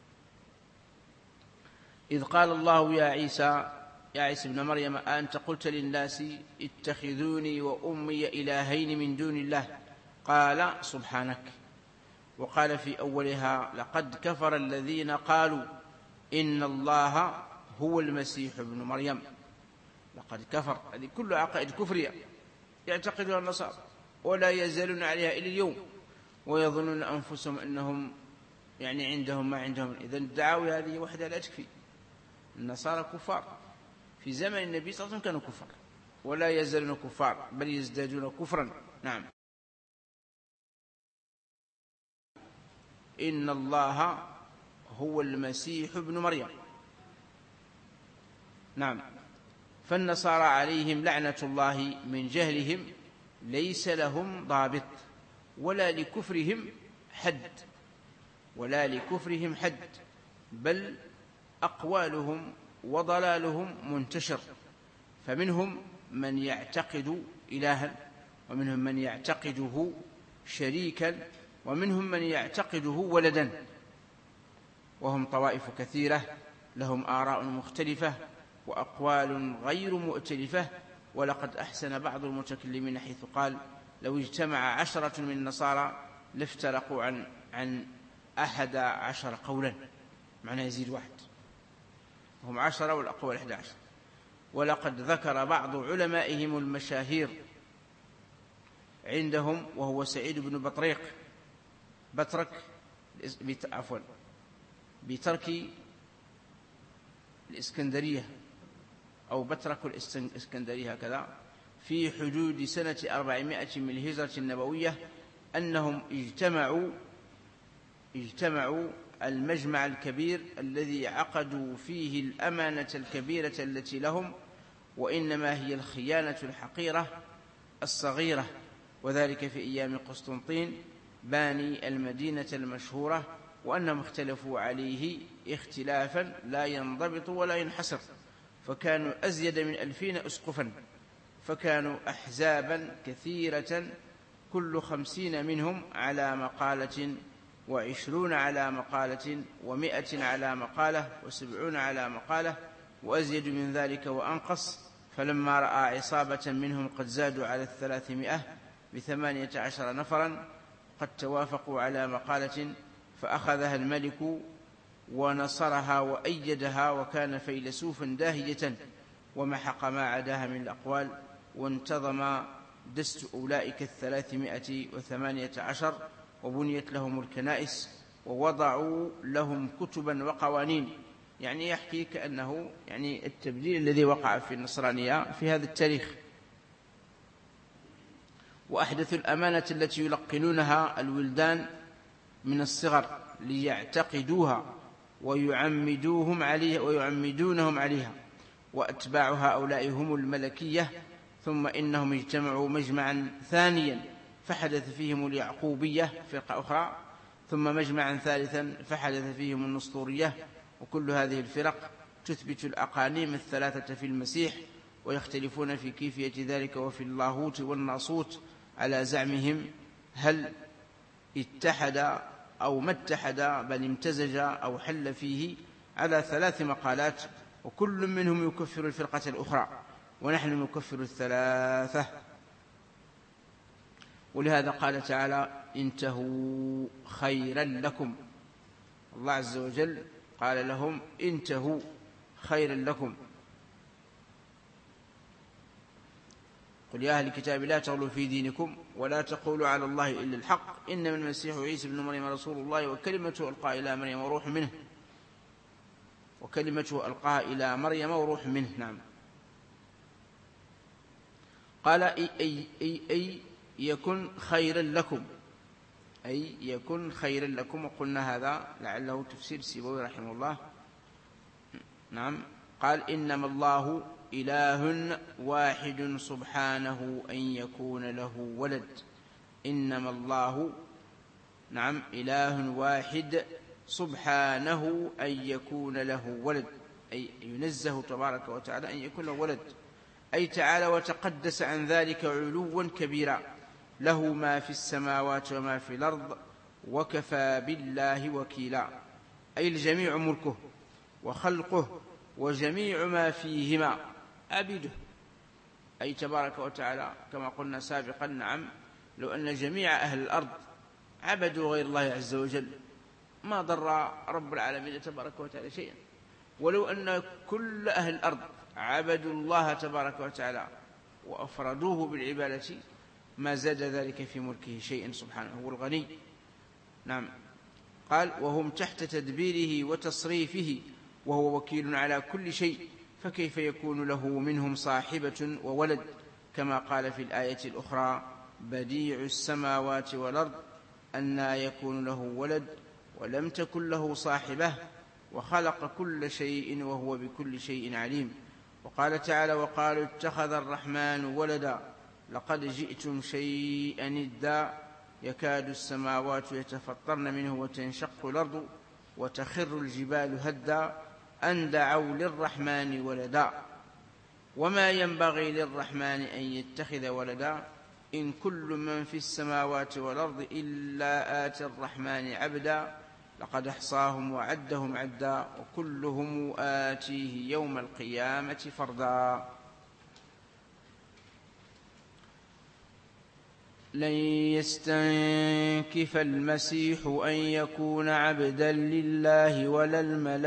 إذ قال الله يا عيسى ابن مريم أنت قلت للناس اتخذوني وأمي إلهين من دون الله قال سبحانك. وقال في أولها لقد كفر الذين قالوا إن الله هو المسيح ابن مريم. لقد كفر، هذه كل عقائد كفرية يعتقدها النصارى ولا يزالون عليها إلى اليوم، ويظنون أنفسهم أنهم عندهم ما عندهم. إذن الدعاوى هذه وحدها لا تكفي. النصارى كفار في زمن النبي صلى الله عليه وسلم، كانوا كفار ولا يزالون كفار بل يزدادون كفرا. نعم. إن الله هو المسيح ابن مريم. نعم. فالنصارى عليهم لعنة الله من جهلهم ليس لهم ضابط ولا لكفرهم حد، بل أقوالهم وضلالهم منتشر. فمنهم من يعتقد إلها، ومنهم من يعتقده شريكا، ومنهم من يعتقده ولدا، وهم طوائف كثيرة لهم آراء مختلفة وأقوال غير مؤتلفة. ولقد أحسن بعض المتكلمين حيث قال لو اجتمع 10 من النصارى لافترقوا عن 11 قولا، معناه يزيد واحد، هم 10 والأقوال 11. ولقد ذكر بعض علمائهم المشاهير عندهم، وهو سعيد بن بترك الإسكندرية أو بترك الإسكندرية هكذا، في حدود سنة 400 من الهجرة النبوية، أنهم اجتمعوا المجمع الكبير الذي عقدوا فيه الأمانة الكبيرة التي لهم، وإنما هي الخيانة الحقيرة الصغيرة، وذلك في أيام قسطنطين باني المدينة المشهورة، وأنهم اختلفوا عليه اختلافا لا ينضبط ولا ينحصر، فكانوا أزيد من 2000 أسقفا، فكانوا أحزابا كثيرة، كل 50 منهم على مقالة، 20 على مقالة، 100 على مقالة، 70 على مقالة، وأزيد من ذلك وأنقص. فلما رأى عصابة منهم قد زادوا على 300 ب18 نفرا قد توافقوا على مقالة، فأخذها الملك ونصرها وأيدها، وكان فيلسوفا داهية، ومحق ما عداها من الأقوال، وانتظم دست أولئك 318، وبنيت لهم الكنائس، ووضعوا لهم كتبا وقوانين. يحكي كأنه التبديل الذي وقع في النصرانية في هذا التاريخ. وأحدث الأمانة التي يلقنونها الولدان من الصغر ليعتقدوها ويعمدونهم عليها، وأتباع هؤلاء هم الملكية. ثم إنهم اجتمعوا مجمعا ثانيا فحدث فيهم اليعقوبية، فرقة أخرى، ثم مجمعا ثالثا فحدث فيهم النسطورية. وكل هذه الفرق تثبت الأقانيم الثلاثة في المسيح، ويختلفون في كيفية ذلك وفي اللاهوت والناصوت على زعمهم، هل اتحد أو ما اتحد، بل امتزج أو حل فيه، على 3 مقالات، وكل منهم يكفر الفرقة الأخرى، ونحن نكفر الثلاثة. ولهذا قال تعالى انتهوا خيرا لكم. الله عز وجل قال لهم انتهوا خيرا لكم. قل يا أهل الكتاب لا تغلوا في دينكم ولا تقولوا على الله إلا الحق إنما المسيح عيسى ابن مريم رسول الله وكلمته ألقاها إلى مريم وروح منه. نعم. قال أي يكن خيرا لكم، وقلنا هذا لعله تفسير سيبوي رحمه الله. نعم. قال إنما الله إله واحد سبحانه أن يكون له ولد. إنما الله إله واحد سبحانه أن يكون له ولد، أي ينزه تبارك وتعالى أن يكون له ولد، أي تعالى وتقدس عن ذلك علوا كبيرا، له ما في السماوات وما في الأرض وكفى بالله وكيلا، أي الجميع ملكه وخلقه وجميع ما فيهما عبيده، أي تبارك وتعالى كما قلنا سابقا. نعم. لو أن جميع أهل الأرض عبدوا غير الله عز وجل ما ضر رب العالمين تبارك وتعالى شيئا، ولو أن كل أهل الأرض عبدوا الله تبارك وتعالى وأفردوه بالعبادة ما زاد ذلك في ملكه شيئا سبحانه، هو الغني. نعم. قال وهم تحت تدبيره وتصريفه وهو وكيل على كل شيء، فكيف يكون له منهم صاحبة وولد، كما قال في الآية الأخرى بديع السماوات والأرض أنى يكون له ولد ولم تكن له صاحبة وخلق كل شيء وهو بكل شيء عليم. وقال تعالى وقالوا اتخذ الرحمن ولدا لقد جئتم شيئا إدا يكاد السماوات يتفطرن منه وتنشق الأرض وتخر الجبال هدا أن دعوا للرحمن ولدا وما ينبغي للرحمن أن يتخذ ولدا إن كل من في السماوات والأرض إلا آتي الرحمن عبدا لقد أحصاهم وعدهم عدا وكلهم آتيه يوم القيامة فردا. لن يستنكف المسيح أن يكون عبدا لله ولا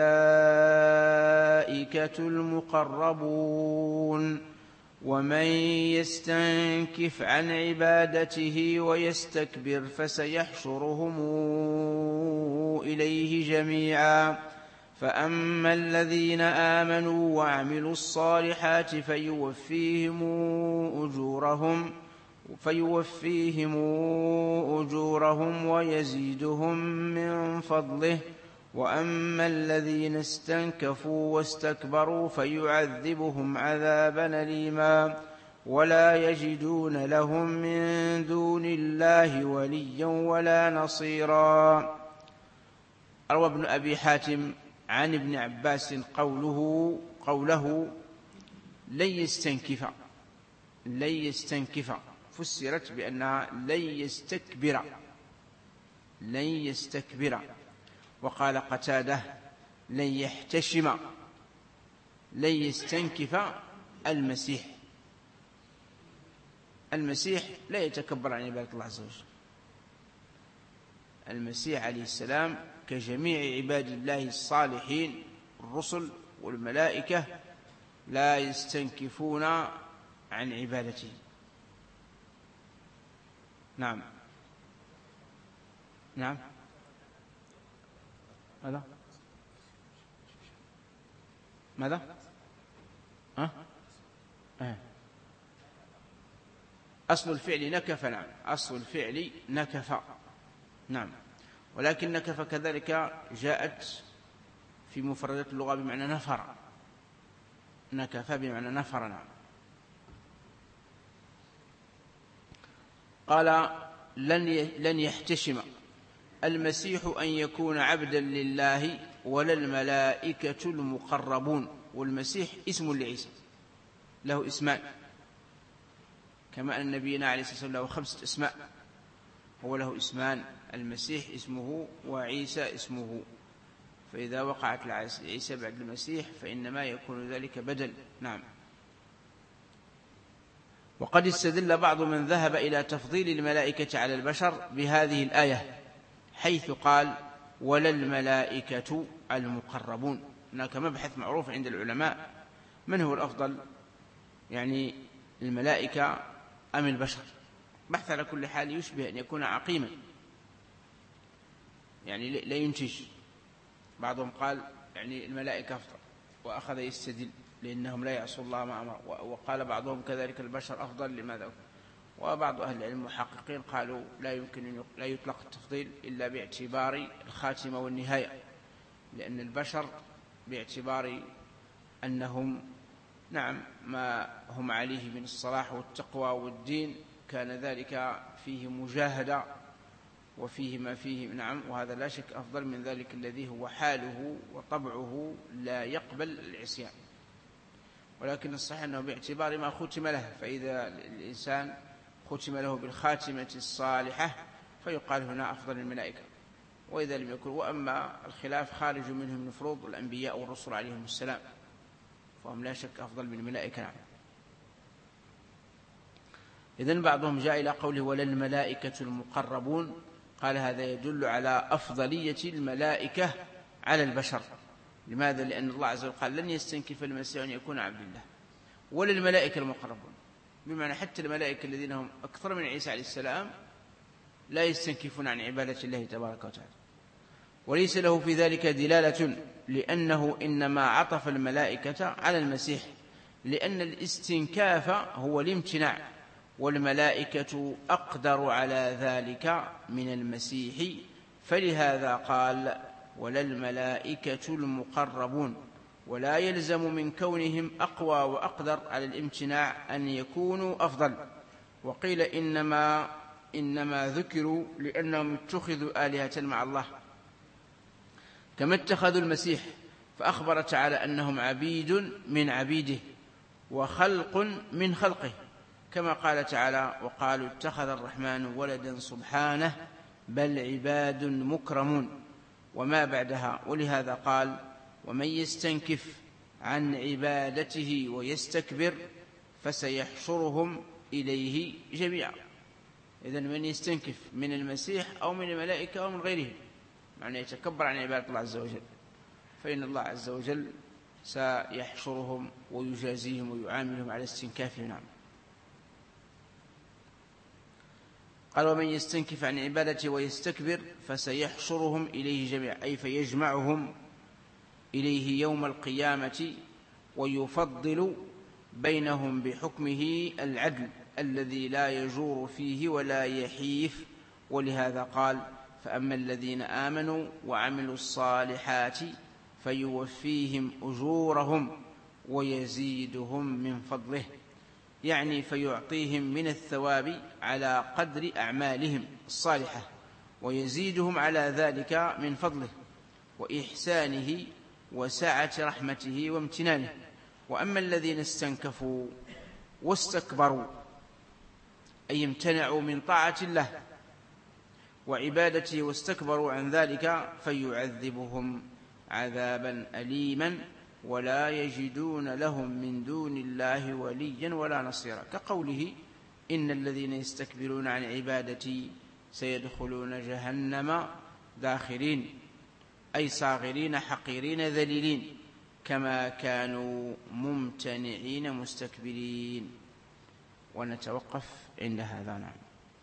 الملائكة المقربون ومن يستنكف عن عبادته ويستكبر فسيحشرهم إليه جميعا. فأما الذين آمنوا وعملوا الصالحات فيوفيهم أجورهم ويزيدهم من فضله. وأما الذين استنكفوا واستكبروا فيعذبهم عذابا أليما ولا يجدون لهم من دون الله وليا ولا نصيرا. روى ابن أبي حاتم عن ابن عباس قوله لن يستنكف فسرت بأنها لن يستكبر. وقال قتادة لن يحتشم. لن يستنكف المسيح لا يتكبر عن عبادة الله عز وجل. المسيح عليه السلام كجميع عباد الله الصالحين الرسل والملائكة لا يستنكفون عن عبادته. نعم. ماذا؟ أصل الفعل نكف. نعم، أصل الفعل نكف. نعم، ولكن نكف كذلك جاءت في مفردات اللغة بمعنى نفر. نكف بمعنى نفر. نعم. قال لن يحتشم المسيح أن يكون عبدا لله ولا الملائكة المقربون. والمسيح اسم لعيسى، له اسمان، كما أن نبينا عليه الصلاة والسلام له 5 أسماء، هو له اسمان، المسيح اسمه وعيسى اسمه، فإذا وقعت عيسى بعد المسيح فإنما يكون ذلك بدل. نعم. وقد استدل بعض من ذهب إلى تفضيل الملائكة على البشر بهذه الآية حيث قال ولا الملائكة المقربون. هناك مبحث معروف عند العلماء من هو الأفضل، يعني الملائكة أم البشر؟ بحث على كل حال يشبه أن يكون عقيما، يعني لا ينتج. بعضهم قال يعني الملائكة أفضل وأخذ يستدل لأنهم لا يعصوا الله ما أمر، وقال بعضهم كذلك البشر أفضل لماذا. وبعض أهل العلم المحققين قالوا لا يطلق التفضيل إلا باعتبار الخاتمة والنهاية، لأن البشر باعتبار أنهم نعم ما هم عليه من الصلاح والتقوى والدين كان ذلك فيه مجاهدة وفيه ما فيه. نعم، وهذا لا شك أفضل من ذلك الذي هو حاله وطبعه لا يقبل العصيان. ولكن الصحيح أنه باعتبار ما ختم له، فإذا الإنسان ختم له بالخاتمة الصالحة فيقال هنا أفضل الملائكة، وإذا لم يكن. وأما الخلاف خارج منه من فروض الأنبياء والرسل عليهم السلام فهم لا شك أفضل من الملائكة. نعم. إذن بعضهم جاء إلى قوله ولا الملائكة المقربون، قال هذا يدل على أفضلية الملائكة على البشر. لماذا؟ لأن الله عز وجل قال لن يستنكف المسيح أن يكون عبد الله، ولا الملائكة المقربون، بمعنى حتى الملائكة الذين هم أكثر من عيسى عليه السلام لا يستنكفون عن عبادة الله تبارك وتعالى. وليس له في ذلك دلالة، لأنه إنما عطف الملائكة على المسيح، لأن الاستنكاف هو الامتناع، والملائكة أقدر على ذلك من المسيح، فلهذا قال ولا الملائكة المقربون. ولا يلزم من كونهم أقوى وأقدر على الامتناع أن يكونوا أفضل. وقيل إنما ذكروا لأنهم اتخذوا آلهة مع الله، كما اتخذوا المسيح، فأخبر تعالى أنهم عبيد من عبيده وخلق من خلقه، كما قال تعالى وقالوا اتخذ الرحمن ولدا سبحانه بل عباد مكرمون، وما بعدها. ولهذا قال ومن يستنكف عن عبادته ويستكبر فسيحشرهم إليه جميعا. إذن من يستنكف من المسيح أو من الملائكة أو من غيره، معنى يتكبر عن عبادة الله عز وجل، فإن الله عز وجل سيحشرهم ويجازيهم ويعاملهم على استنكافهم. نعم. قال ومن يستنكف عن عبادته ويستكبر فسيحشرهم إليه جميعا، أي فيجمعهم إليه يوم القيامة ويفضل بينهم بحكمه العدل الذي لا يجور فيه ولا يحيف. ولهذا قال فأما الذين آمنوا وعملوا الصالحات فيوفيهم أجورهم ويزيدهم من فضله، يعني فيعطيهم من الثواب على قدر أعمالهم الصالحة، ويزيدهم على ذلك من فضله وإحسانه وسعة رحمته وامتنانه. وأما الذين استنكفوا واستكبروا أي امتنعوا من طاعة الله وعبادته واستكبروا عن ذلك فيعذبهم عذابا أليما ولا يجدون لهم من دون الله وليا ولا نصيرا، كقوله إن الذين يستكبرون عن عبادتي سيدخلون جهنم داخرين، أي صاغرين حقيرين ذليلين كما كانوا ممتنعين مستكبرين. ونتوقف عند هذا. نعم.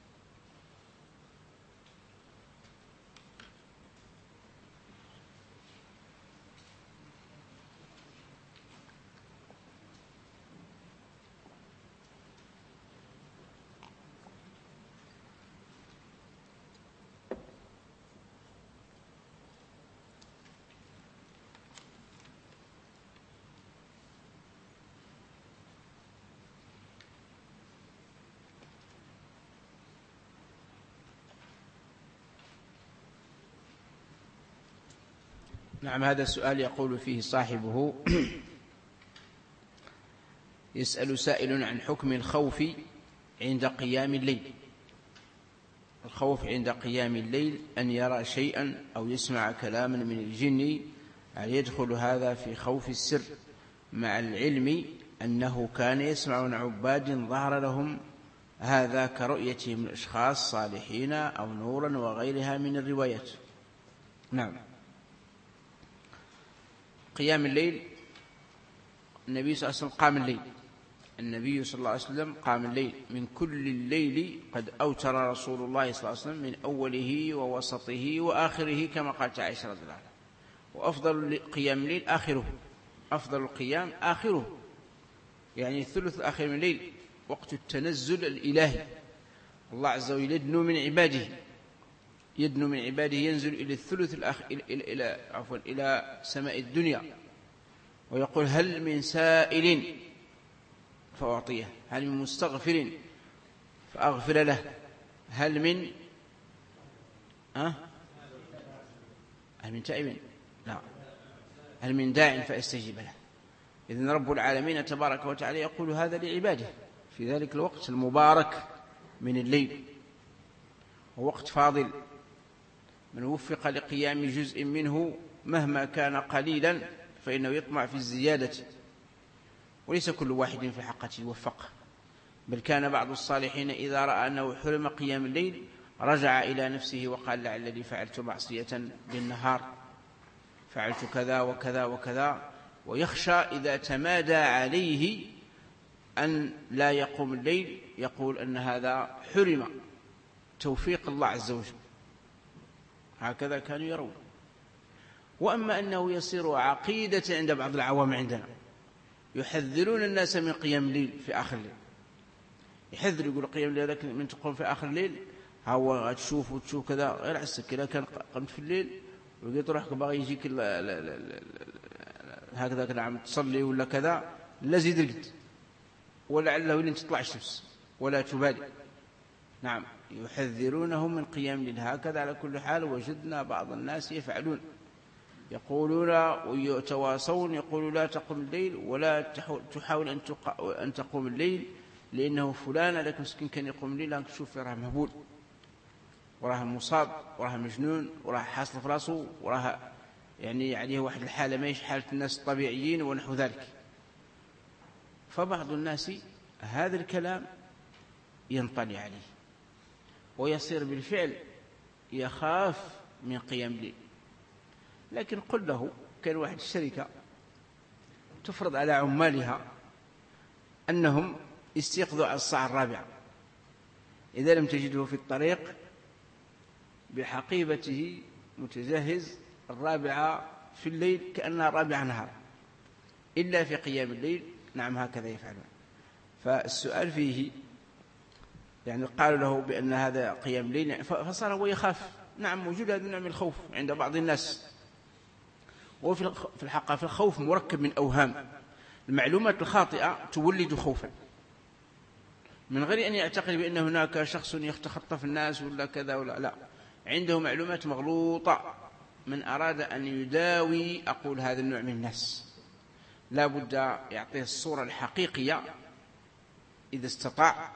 نعم. هذا السؤال يقول فيه صاحبه يسأل سائل عن حكم الخوف عند قيام الليل. الخوف عند قيام الليل أن يرى شيئا أو يسمع كلاما من الجن، هل يدخل هذا في خوف السر مع العلم أنه كان يسمع عن عباد ظهر لهم هذا كرؤيتهم الأشخاص صالحين أو نورا وغيرها من الروايات؟ نعم. قيام الليل، النبي صلى الله عليه وسلم قام الليل، النبي صلى الله عليه وسلم قام الليل من كل الليل قد أوتر رسول الله صلى الله عليه وسلم من أوله ووسطه وآخره كما قالت عائشة رضي الله عنها. وأفضل قيام الليل آخره، أفضل القيام آخره، يعني الثلث الآخر من الليل وقت التنزل الإلهي. الله عز وجل يدنو من عباده، يدنو من عباده، ينزل إلى الثلث الآخر إلى سماء الدنيا ويقول هل من سائل فأعطيه، هل من مستغفر فأغفر له، هل من تائب، لا، هل من داع فأستجيب له. إذن رب العالمين تبارك وتعالى يقول هذا لعباده في ذلك الوقت المبارك من الليل، ووقت فاضل. من وفق لقيام جزء منه مهما كان قليلا فإنه يطمع في الزيادة، وليس كل واحد في حقه يوفق، بل كان بعض الصالحين إذا رأى أنه حرم قيام الليل رجع إلى نفسه وقال لعلي فعلت معصية بالنهار، فعلت كذا وكذا وكذا، ويخشى إذا تمادى عليه أن لا يقوم الليل يقول أن هذا حرم توفيق الله عز وجل. هكذا كانوا يرون. وأما أنه يصير عقيدة عند بعض العوام عندنا، يحذرون الناس من قيام الليل في آخر الليل، يحذر يقول قيام الليل لكن من تقوم في آخر الليل هو تشوف وتشوف كذا غير عسك. إذا كان قمت في الليل ولقيت روحك باغي يجيك هكذا نعم تصلي ولا كذا لا زيد رقد، ولعله لن تطلع الشمس ولا تبالي. نعم يحذرونهم من قيام الليل. هكذا على كل حال وجدنا بعض الناس يفعلون، يقولون ويتواصون يقولوا لا تقم الليل ولا تحاول أن تقوم الليل لأنه فلان لك مسكين كان يقوم الليل لأنك تشوف راه مهبول وراه مصاب وراه مجنون وراه حاصل في راسه وراه يعني عليه واحد الحالة ما يش حالة الناس الطبيعيين ونحو ذلك. فبعض الناس هذا الكلام ينطلي عليه ويصير بالفعل يخاف من قيام الليل. لكن قل له كان واحد الشركة تفرض على عمالها أنهم يستيقظوا على الساعة 4، إذا لم تجده في الطريق بحقيبته متجهز 4 في الليل كأنها 4 نهار إلا في قيام الليل. نعم هكذا يفعلون. فالسؤال فيه يعني قالوا له بأن هذا قيام الليل فصار هو يخاف. نعم موجود هذا النوع من الخوف عند بعض الناس. وفي الحقيقة في الخوف مركب من أوهام. المعلومات الخاطئة تولد خوفا من غير أن يعتقد بأن هناك شخص يتخطف الناس ولا كذا ولا لا، عنده معلومات مغلوطة. من أراد أن يداوي أقول هذا النوع من الناس لا بد يعطيه الصورة الحقيقية إذا استطاع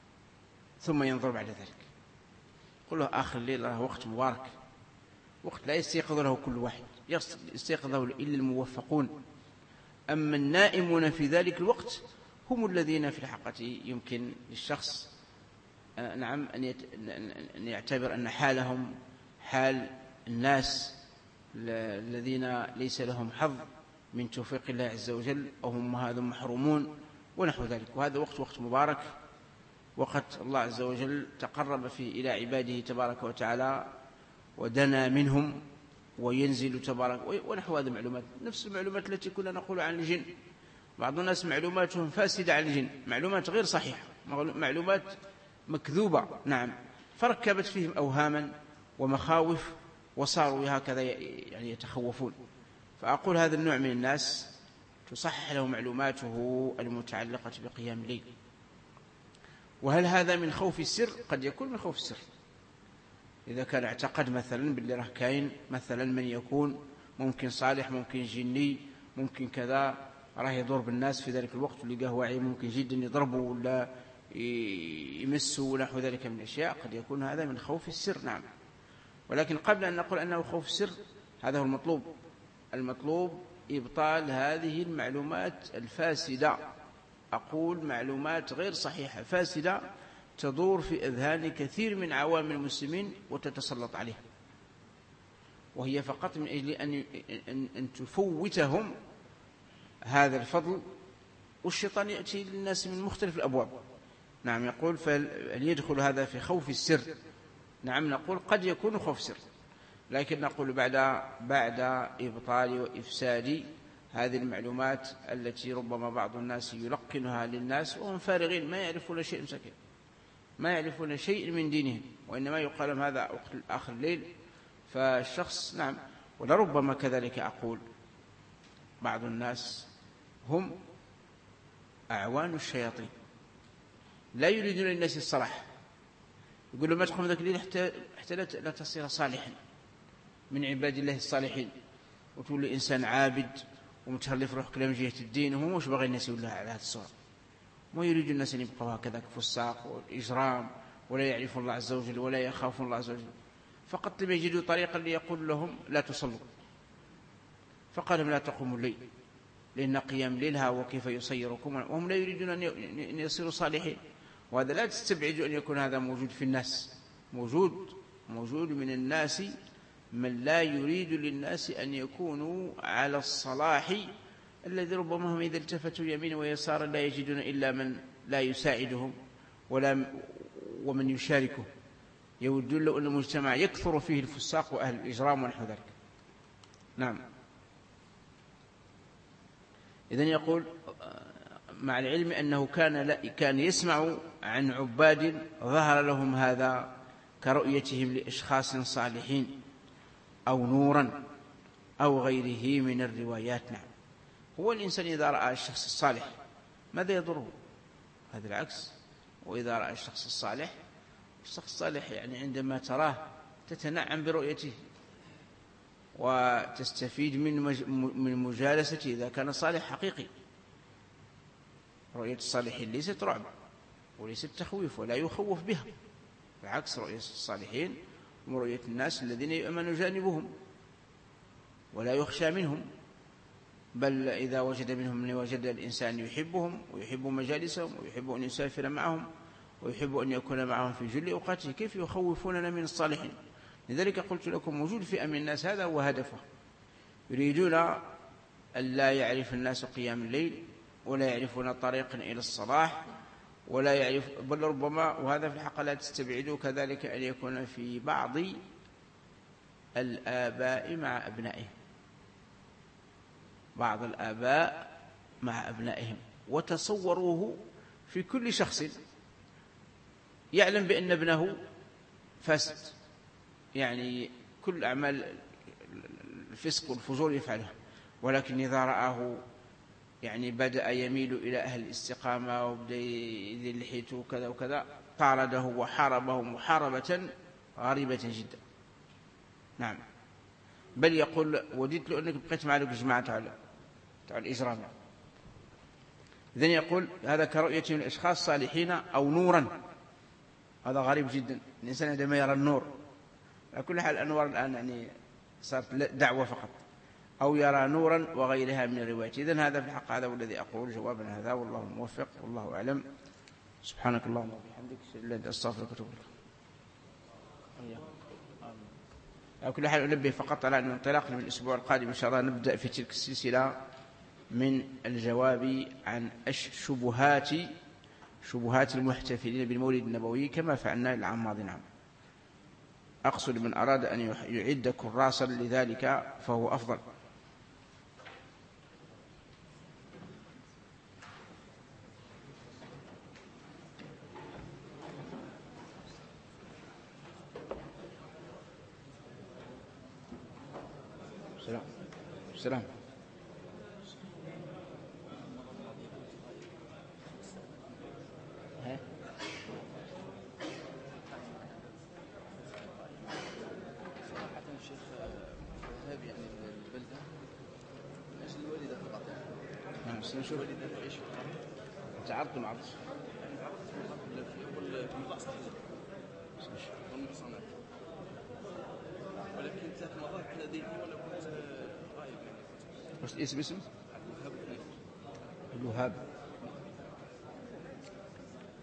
ثم ينظر بعد ذلك. يقول له آخر الليل له وقت مبارك، وقت لا يستيقظ له كل واحد، يستيقظ له إلا الموفقون. أما النائمون في ذلك الوقت هم الذين في الحقيقة يمكن للشخص نعم أن يعتبر أن حالهم حال الناس الذين ليس لهم حظ من توفيق الله عز وجل أو هم هذا محرومون ونحو ذلك. وهذا وقت مبارك، وقت الله عز وجل تقرب فيه إلى عباده تبارك وتعالى ودنا منهم وينزل تبارك ونحو هذه المعلومات. نفس المعلومات التي كنا نقول عن الجن. بعض الناس معلوماتهم فاسدة عن الجن، معلومات غير صحيحة، معلومات مكذوبة. نعم فركبت فيهم أوهاما ومخاوف وصاروا هكذا يعني يتخوفون. فأقول هذا النوع من الناس تصحح له معلوماته المتعلقة بقيام الليل. وهل هذا من خوف السر؟ قد يكون من خوف السر، إذا كان اعتقد مثلا باللي راه كاين مثلا من يكون ممكن صالح ممكن جني ممكن كذا راه يضر بالناس في ذلك الوقت واللي قاه واعي ممكن جدا يضربه ولا يمسه ونحو ذلك من الأشياء، قد يكون هذا من خوف السر. نعم. ولكن قبل أن نقول أنه خوف السر هذا هو المطلوب إبطال هذه المعلومات الفاسدة. أقول معلومات غير صحيحة فاسدة تدور في أذهان كثير من عوام المسلمين وتتسلط عليها، وهي فقط من أجل أن تفوتهم هذا الفضل. والشيطان يأتي للناس من مختلف الأبواب. نعم يقول فهل يدخل هذا في خوف السر؟ نعم نقول قد يكون خوف سر، لكن نقول بعد إبطال وإفساد هذه المعلومات التي ربما بعض الناس يلقنها للناس وهم فارغين ما يعرفون شيء مسكين، ما يعرفون شيء من دينهم، وإنما يقال لهم هذا وقت آخر الليل. فالشخص نعم. ولربما كذلك أقول بعض الناس هم أعوان الشياطين لا يريدون للناس الصلاح، يقول له ما تقوم ذاك الليل حتى لا تصير صالحا من عباد الله الصالحين وتقول إنسان عابد ومتهلف روحك من جهة الدين، وهو مش باغي الناس يقول لها على هذه الصورة. ما يريد الناس أن يبقوا هكذا فساق والإجرام ولا يعرفوا الله عز وجل ولا يخافون الله عز وجل، فقط لم يجدوا طريقا ليقول لهم لا تصلوا، فقال لهم لا تقوموا الليل لأن قيام الليل وكيف يصيركم، وهم لا يريدون أن يصيروا صالحين. وهذا لا تستبعد أن يكون هذا موجود في الناس، موجود من الناس من لا يريد للناس أن يكونوا على الصلاح، الذي ربما هم إذا التفتوا يمين ويسارا لا يجدون إلا من لا يساعدهم ومن يشاركه. يودون لو أن المجتمع يكثر فيه الفساق وأهل الإجرام ونحو ذلك. نعم. إذن يقول مع العلم أنه كان يسمع عن عباد ظهر لهم هذا كرؤيتهم لأشخاص صالحين أو نورا أو غيره من الروايات. نعم. هو الإنسان إذا رأى الشخص الصالح ماذا يضره؟ هذا العكس. وإذا رأى الشخص الصالح يعني عندما تراه تتنعم برؤيته وتستفيد من مجالسته إذا كان صالح حقيقي. رؤية الصالحين ليست رعب وليست تخويف ولا يخوف بها، بالعكس رؤية الصالحين ورؤية الناس الذين يؤمن جانبهم ولا يخشى منهم، بل إذا وجد منهم من وجد الإنسان يحبهم ويحب مجالسهم ويحب أن يسافر معهم ويحب أن يكون معهم في جل أوقاته، كيف يخوفوننا من الصالحين؟ لذلك قلت لكم وجود فئة من الناس هذا هو هدفه، يريدون أن لا يعرف الناس قيام الليل ولا يعرفون طريقا إلى الصلاح ولا يعرف، بل ربما وهذا في الحق لا تستبعدوا كذلك أن يكون في بعض الآباء مع أبنائهم، بعض الآباء مع أبنائهم. وتصوروه في كل شخص يعلم بأن ابنه فاسد، يعني كل أعمال الفسق والفجور يفعلها، ولكن إذا رآه يعني بدأ يميل إلى أهل الاستقامة وبدأ يذل لحيته وكذا وكذا طارده وحاربه محاربة غريبة جدا. نعم. بل يقول وددت له أنك بقيت مع الجماعة تاع الإجرام. إذن يقول هذا كرؤية من الأشخاص صالحين أو نورا، هذا غريب جدا الإنسان عندما يرى النور. على كل حال الأنوار الآن يعني صارت دعوة فقط، أو يرى نورا وغيرها من الروايات. إذن هذا في الحق هذا والذي أقول جوابا هذا، والله موفق والله أعلم. سبحانك اللهم وبحمدك أشهد أن لا إله إلا أنت أستغفرك وأتوب إليك. على كل حال أنبه فقط على أن انطلاقنا من الأسبوع القادم إن شاء الله نبدأ في تلك السلسلة من الجواب عن شبهات المحتفلين بالمولد النبوي كما فعلنا العام الماضي. نعم. أقصد من أراد أن يعد كراسا لذلك فهو أفضل. السلام. نشوف تعرض مع بعض ولكن ثلاث مرات ناديني ولا كنت غايب. واش الاسم الوهاب؟